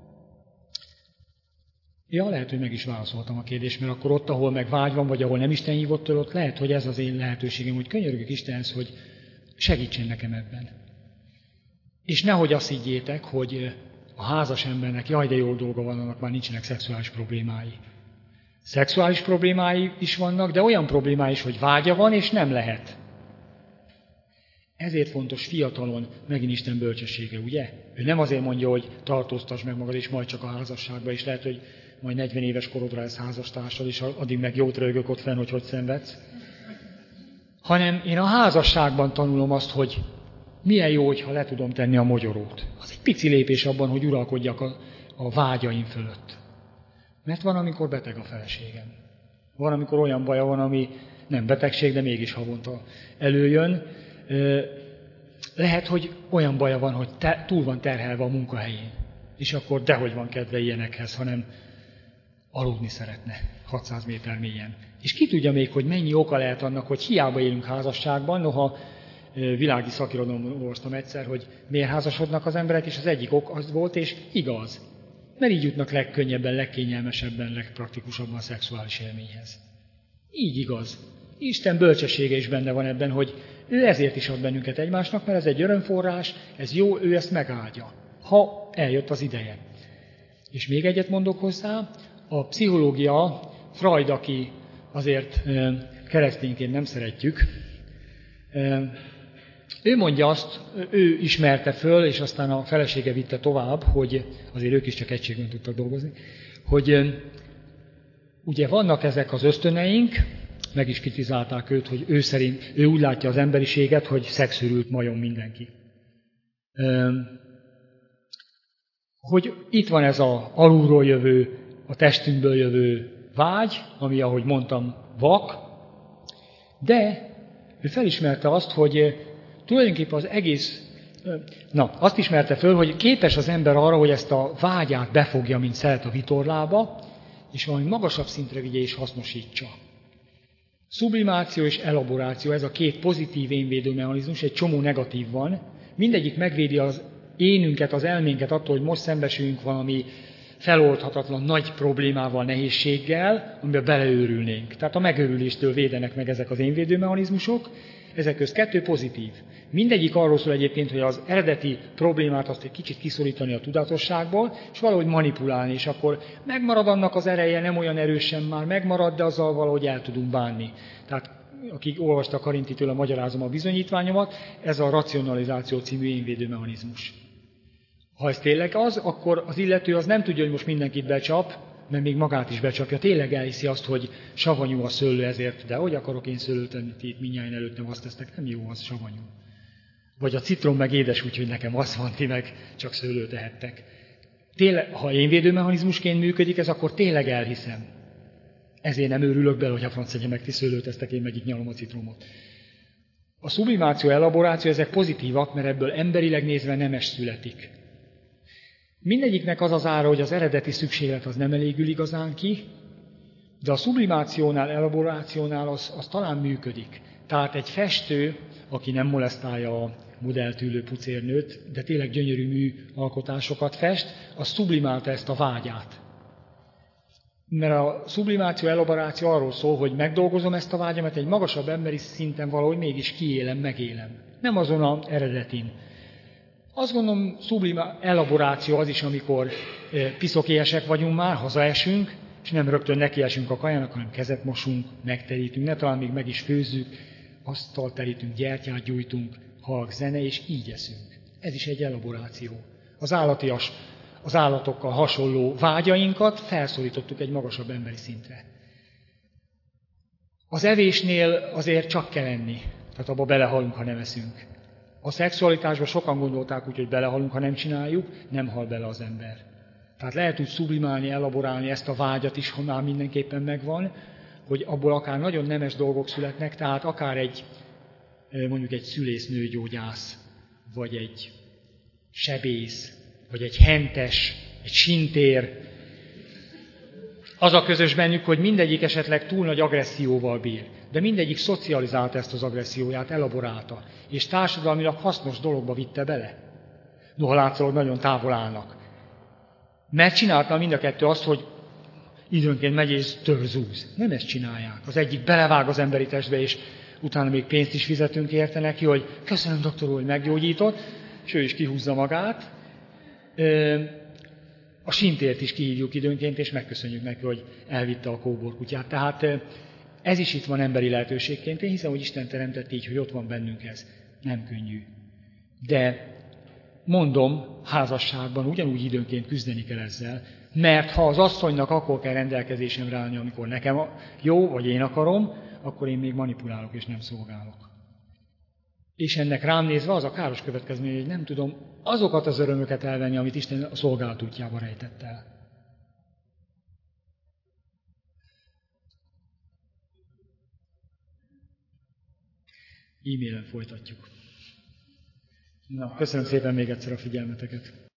Ja, lehet, hogy meg is válaszoltam a kérdést, mert akkor ott, ahol meg vágy van, vagy ahol nem Isten hívott el, ott lehet, hogy ez az én lehetőségem, hogy könyörgök Istenhez, hogy segítsen nekem ebben. És nehogy azt higgyétek, hogy a házas embernek jaj, de jó dolga van, annak már nincsenek szexuális problémái. Szexuális problémái is vannak, de olyan problémái is, hogy vágya van, és nem lehet. Ezért fontos fiatalon megint Isten bölcsessége, ugye? Ő nem azért mondja, hogy tartóztasd meg magad, és majd csak a házasságban, és lehet, hogy majd negyven éves korodra lesz házastársad, és addig meg jót rögök ott fenn, hogy hogy szenvedsz. Hanem én a házasságban tanulom azt, hogy milyen jó, hogyha le tudom tenni a mogyorót. Az egy pici lépés abban, hogy uralkodjak a, a vágyaim fölött. Mert van, amikor beteg a feleségem. Van, amikor olyan baja van, ami nem betegség, de mégis havonta előjön. Lehet, hogy olyan baja van, hogy te, túl van terhelve a munkahelyén. És akkor dehogy van kedve ilyenekhez, hanem aludni szeretne hatszáz méter mélyen. És ki tudja még, hogy mennyi oka lehet annak, hogy hiába élünk házasságban, noha világi szakirodalomban olvastam egyszer, hogy miért házasodnak az emberek, és az egyik ok az volt, és igaz. Mert így jutnak legkönnyebben, legkényelmesebben, legpraktikusabban a szexuális élményhez. Így igaz. Isten bölcsessége is benne van ebben, hogy ő ezért is ad bennünket egymásnak, mert ez egy örömforrás, ez jó, ő ezt megáldja, ha eljött az ideje. És még egyet mondok hozzá, a pszichológia, Freud, aki azért keresztényként nem szeretjük, ő mondja azt, ő ismerte föl, és aztán a felesége vitte tovább, hogy azért ők is csak egységben tudtak dolgozni, hogy ugye vannak ezek az ösztöneink, meg is kritizálták őt, hogy ő szerint, ő úgy látja az emberiséget, hogy szexőrült majom mindenki. Hogy itt van ez az alulról jövő, a testünkből jövő vágy, ami, ahogy mondtam, vak, de ő felismerte azt, hogy tulajdonképpen az egész, na, azt ismerte föl, hogy képes az ember arra, hogy ezt a vágyát befogja, mint szeret a vitorlába, és valami magasabb szintre vigye és hasznosítsa. Sublimáció és elaboráció, ez a két pozitív énvédő mechanizmus, egy csomó negatív van. Mindegyik megvédi az énünket, az elménket attól, hogy most szembesülünk valami feloldhatatlan nagy problémával, nehézséggel, amiben beleőrülnénk. Tehát a megőrüléstől védenek meg ezek az énvédő mechanizmusok, ezek közt kettő pozitív. Mindegyik arról szól egyébként, hogy az eredeti problémát azt egy kicsit kiszorítani a tudatosságból, és valahogy manipulálni, és akkor megmarad annak az ereje, nem olyan erősen már megmarad, de azzal valahogy el tudunk bánni. Tehát akik olvastak Karintitől, a Magyarázom a bizonyítványomat, ez a racionalizáció című énvédő mechanizmus. Ha ez tényleg az, akkor az illető az nem tudja, hogy most mindenkit becsap, mert még magát is becsapja. Tényleg elhiszi azt, hogy savanyú a szőlő ezért, de hogy akarok én szőlőt tenni, ti itt mindjárt előttem azt tesztek, nem jó, az savanyú. Vagy a citrom meg édes, úgyhogy nekem az van, ti meg csak szőlőt tehettek. Tényleg, ha én védőmechanizmusként működik ez, akkor tényleg elhiszem. Ezért nem őrülök bele, hogy a franc egye meg ti szőlőt tesztek, én meg itt nyalom a citromot. A sublimáció, elaboráció, ezek pozitívak, mert ebből emberileg nézve nemes születik. Mindegyiknek az az ára, hogy az eredeti szükséglet az nem elégül igazán ki, de a sublimációnál, elaborációnál az, az talán működik. Tehát egy festő, aki nem molesztálja a modelltűlő pucérnőt, de tényleg gyönyörű mű alkotásokat fest, az sublimálta ezt a vágyát. Mert a sublimáció, elaboráció arról szól, hogy megdolgozom ezt a vágyamat, egy magasabb emberi szinten valahogy mégis kiélem, megélem. Nem azon az eredetin. Azt gondolom, sublima elaboráció az is, amikor piszokélyesek vagyunk már, hazaesünk, és nem rögtön nekiesünk a kajának, hanem kezet mosunk, megterítünk, ne talán még meg is főzzük, asztalt terítünk, gyertyát gyújtunk, halk zene, és így eszünk. Ez is egy elaboráció. Az állatias, az állatokkal hasonló vágyainkat felszólítottuk egy magasabb emberi szintre. Az evésnél azért csak kell enni, tehát abba belehalunk, ha nem eszünk. A szexualitásban sokan gondolták úgy, hogy belehalunk, ha nem csináljuk, nem hal bele az ember. Tehát lehet úgy sublimálni, elaborálni ezt a vágyat is, ha már mindenképpen megvan, hogy abból akár nagyon nemes dolgok születnek, tehát akár egy, mondjuk egy szülésznőgyógyász, vagy egy sebész, vagy egy hentes, egy sintér. Az a közös bennük, hogy mindegyik esetleg túl nagy agresszióval bír, de mindegyik szocializálta ezt az agresszióját, elaborálta, és társadalmilag hasznos dologba vitte bele. Noha látszólag nagyon távol állnak. Mert csinálta mind a kettő azt, hogy időnként megy és törzúz. Nem ezt csinálják. Az egyik belevág az emberi testbe, és utána még pénzt is fizetünk érte neki, hogy köszönöm, doktor úr, hogy meggyógyított, és ő is kihúzza magát. A sintért is kihívjuk időnként, és megköszönjük neki, hogy elvitte a kóborkutyát. Tehát ez is itt van emberi lehetőségként. Én hiszem, hogy Isten teremtett így, hogy ott van bennünk ez. Nem könnyű. De mondom, házasságban ugyanúgy időnként küzdeni kell ezzel, mert ha az asszonynak akkor kell rendelkezésemre állni, amikor nekem jó, vagy én akarom, akkor én még manipulálok és nem szolgálok. És ennek rám nézve az a káros következmény, hogy nem tudom azokat az örömöket elvenni, amit Isten a szolgálat útjába rejtett el. E-mailen folytatjuk. Na, köszönöm szépen még egyszer a figyelmeteket.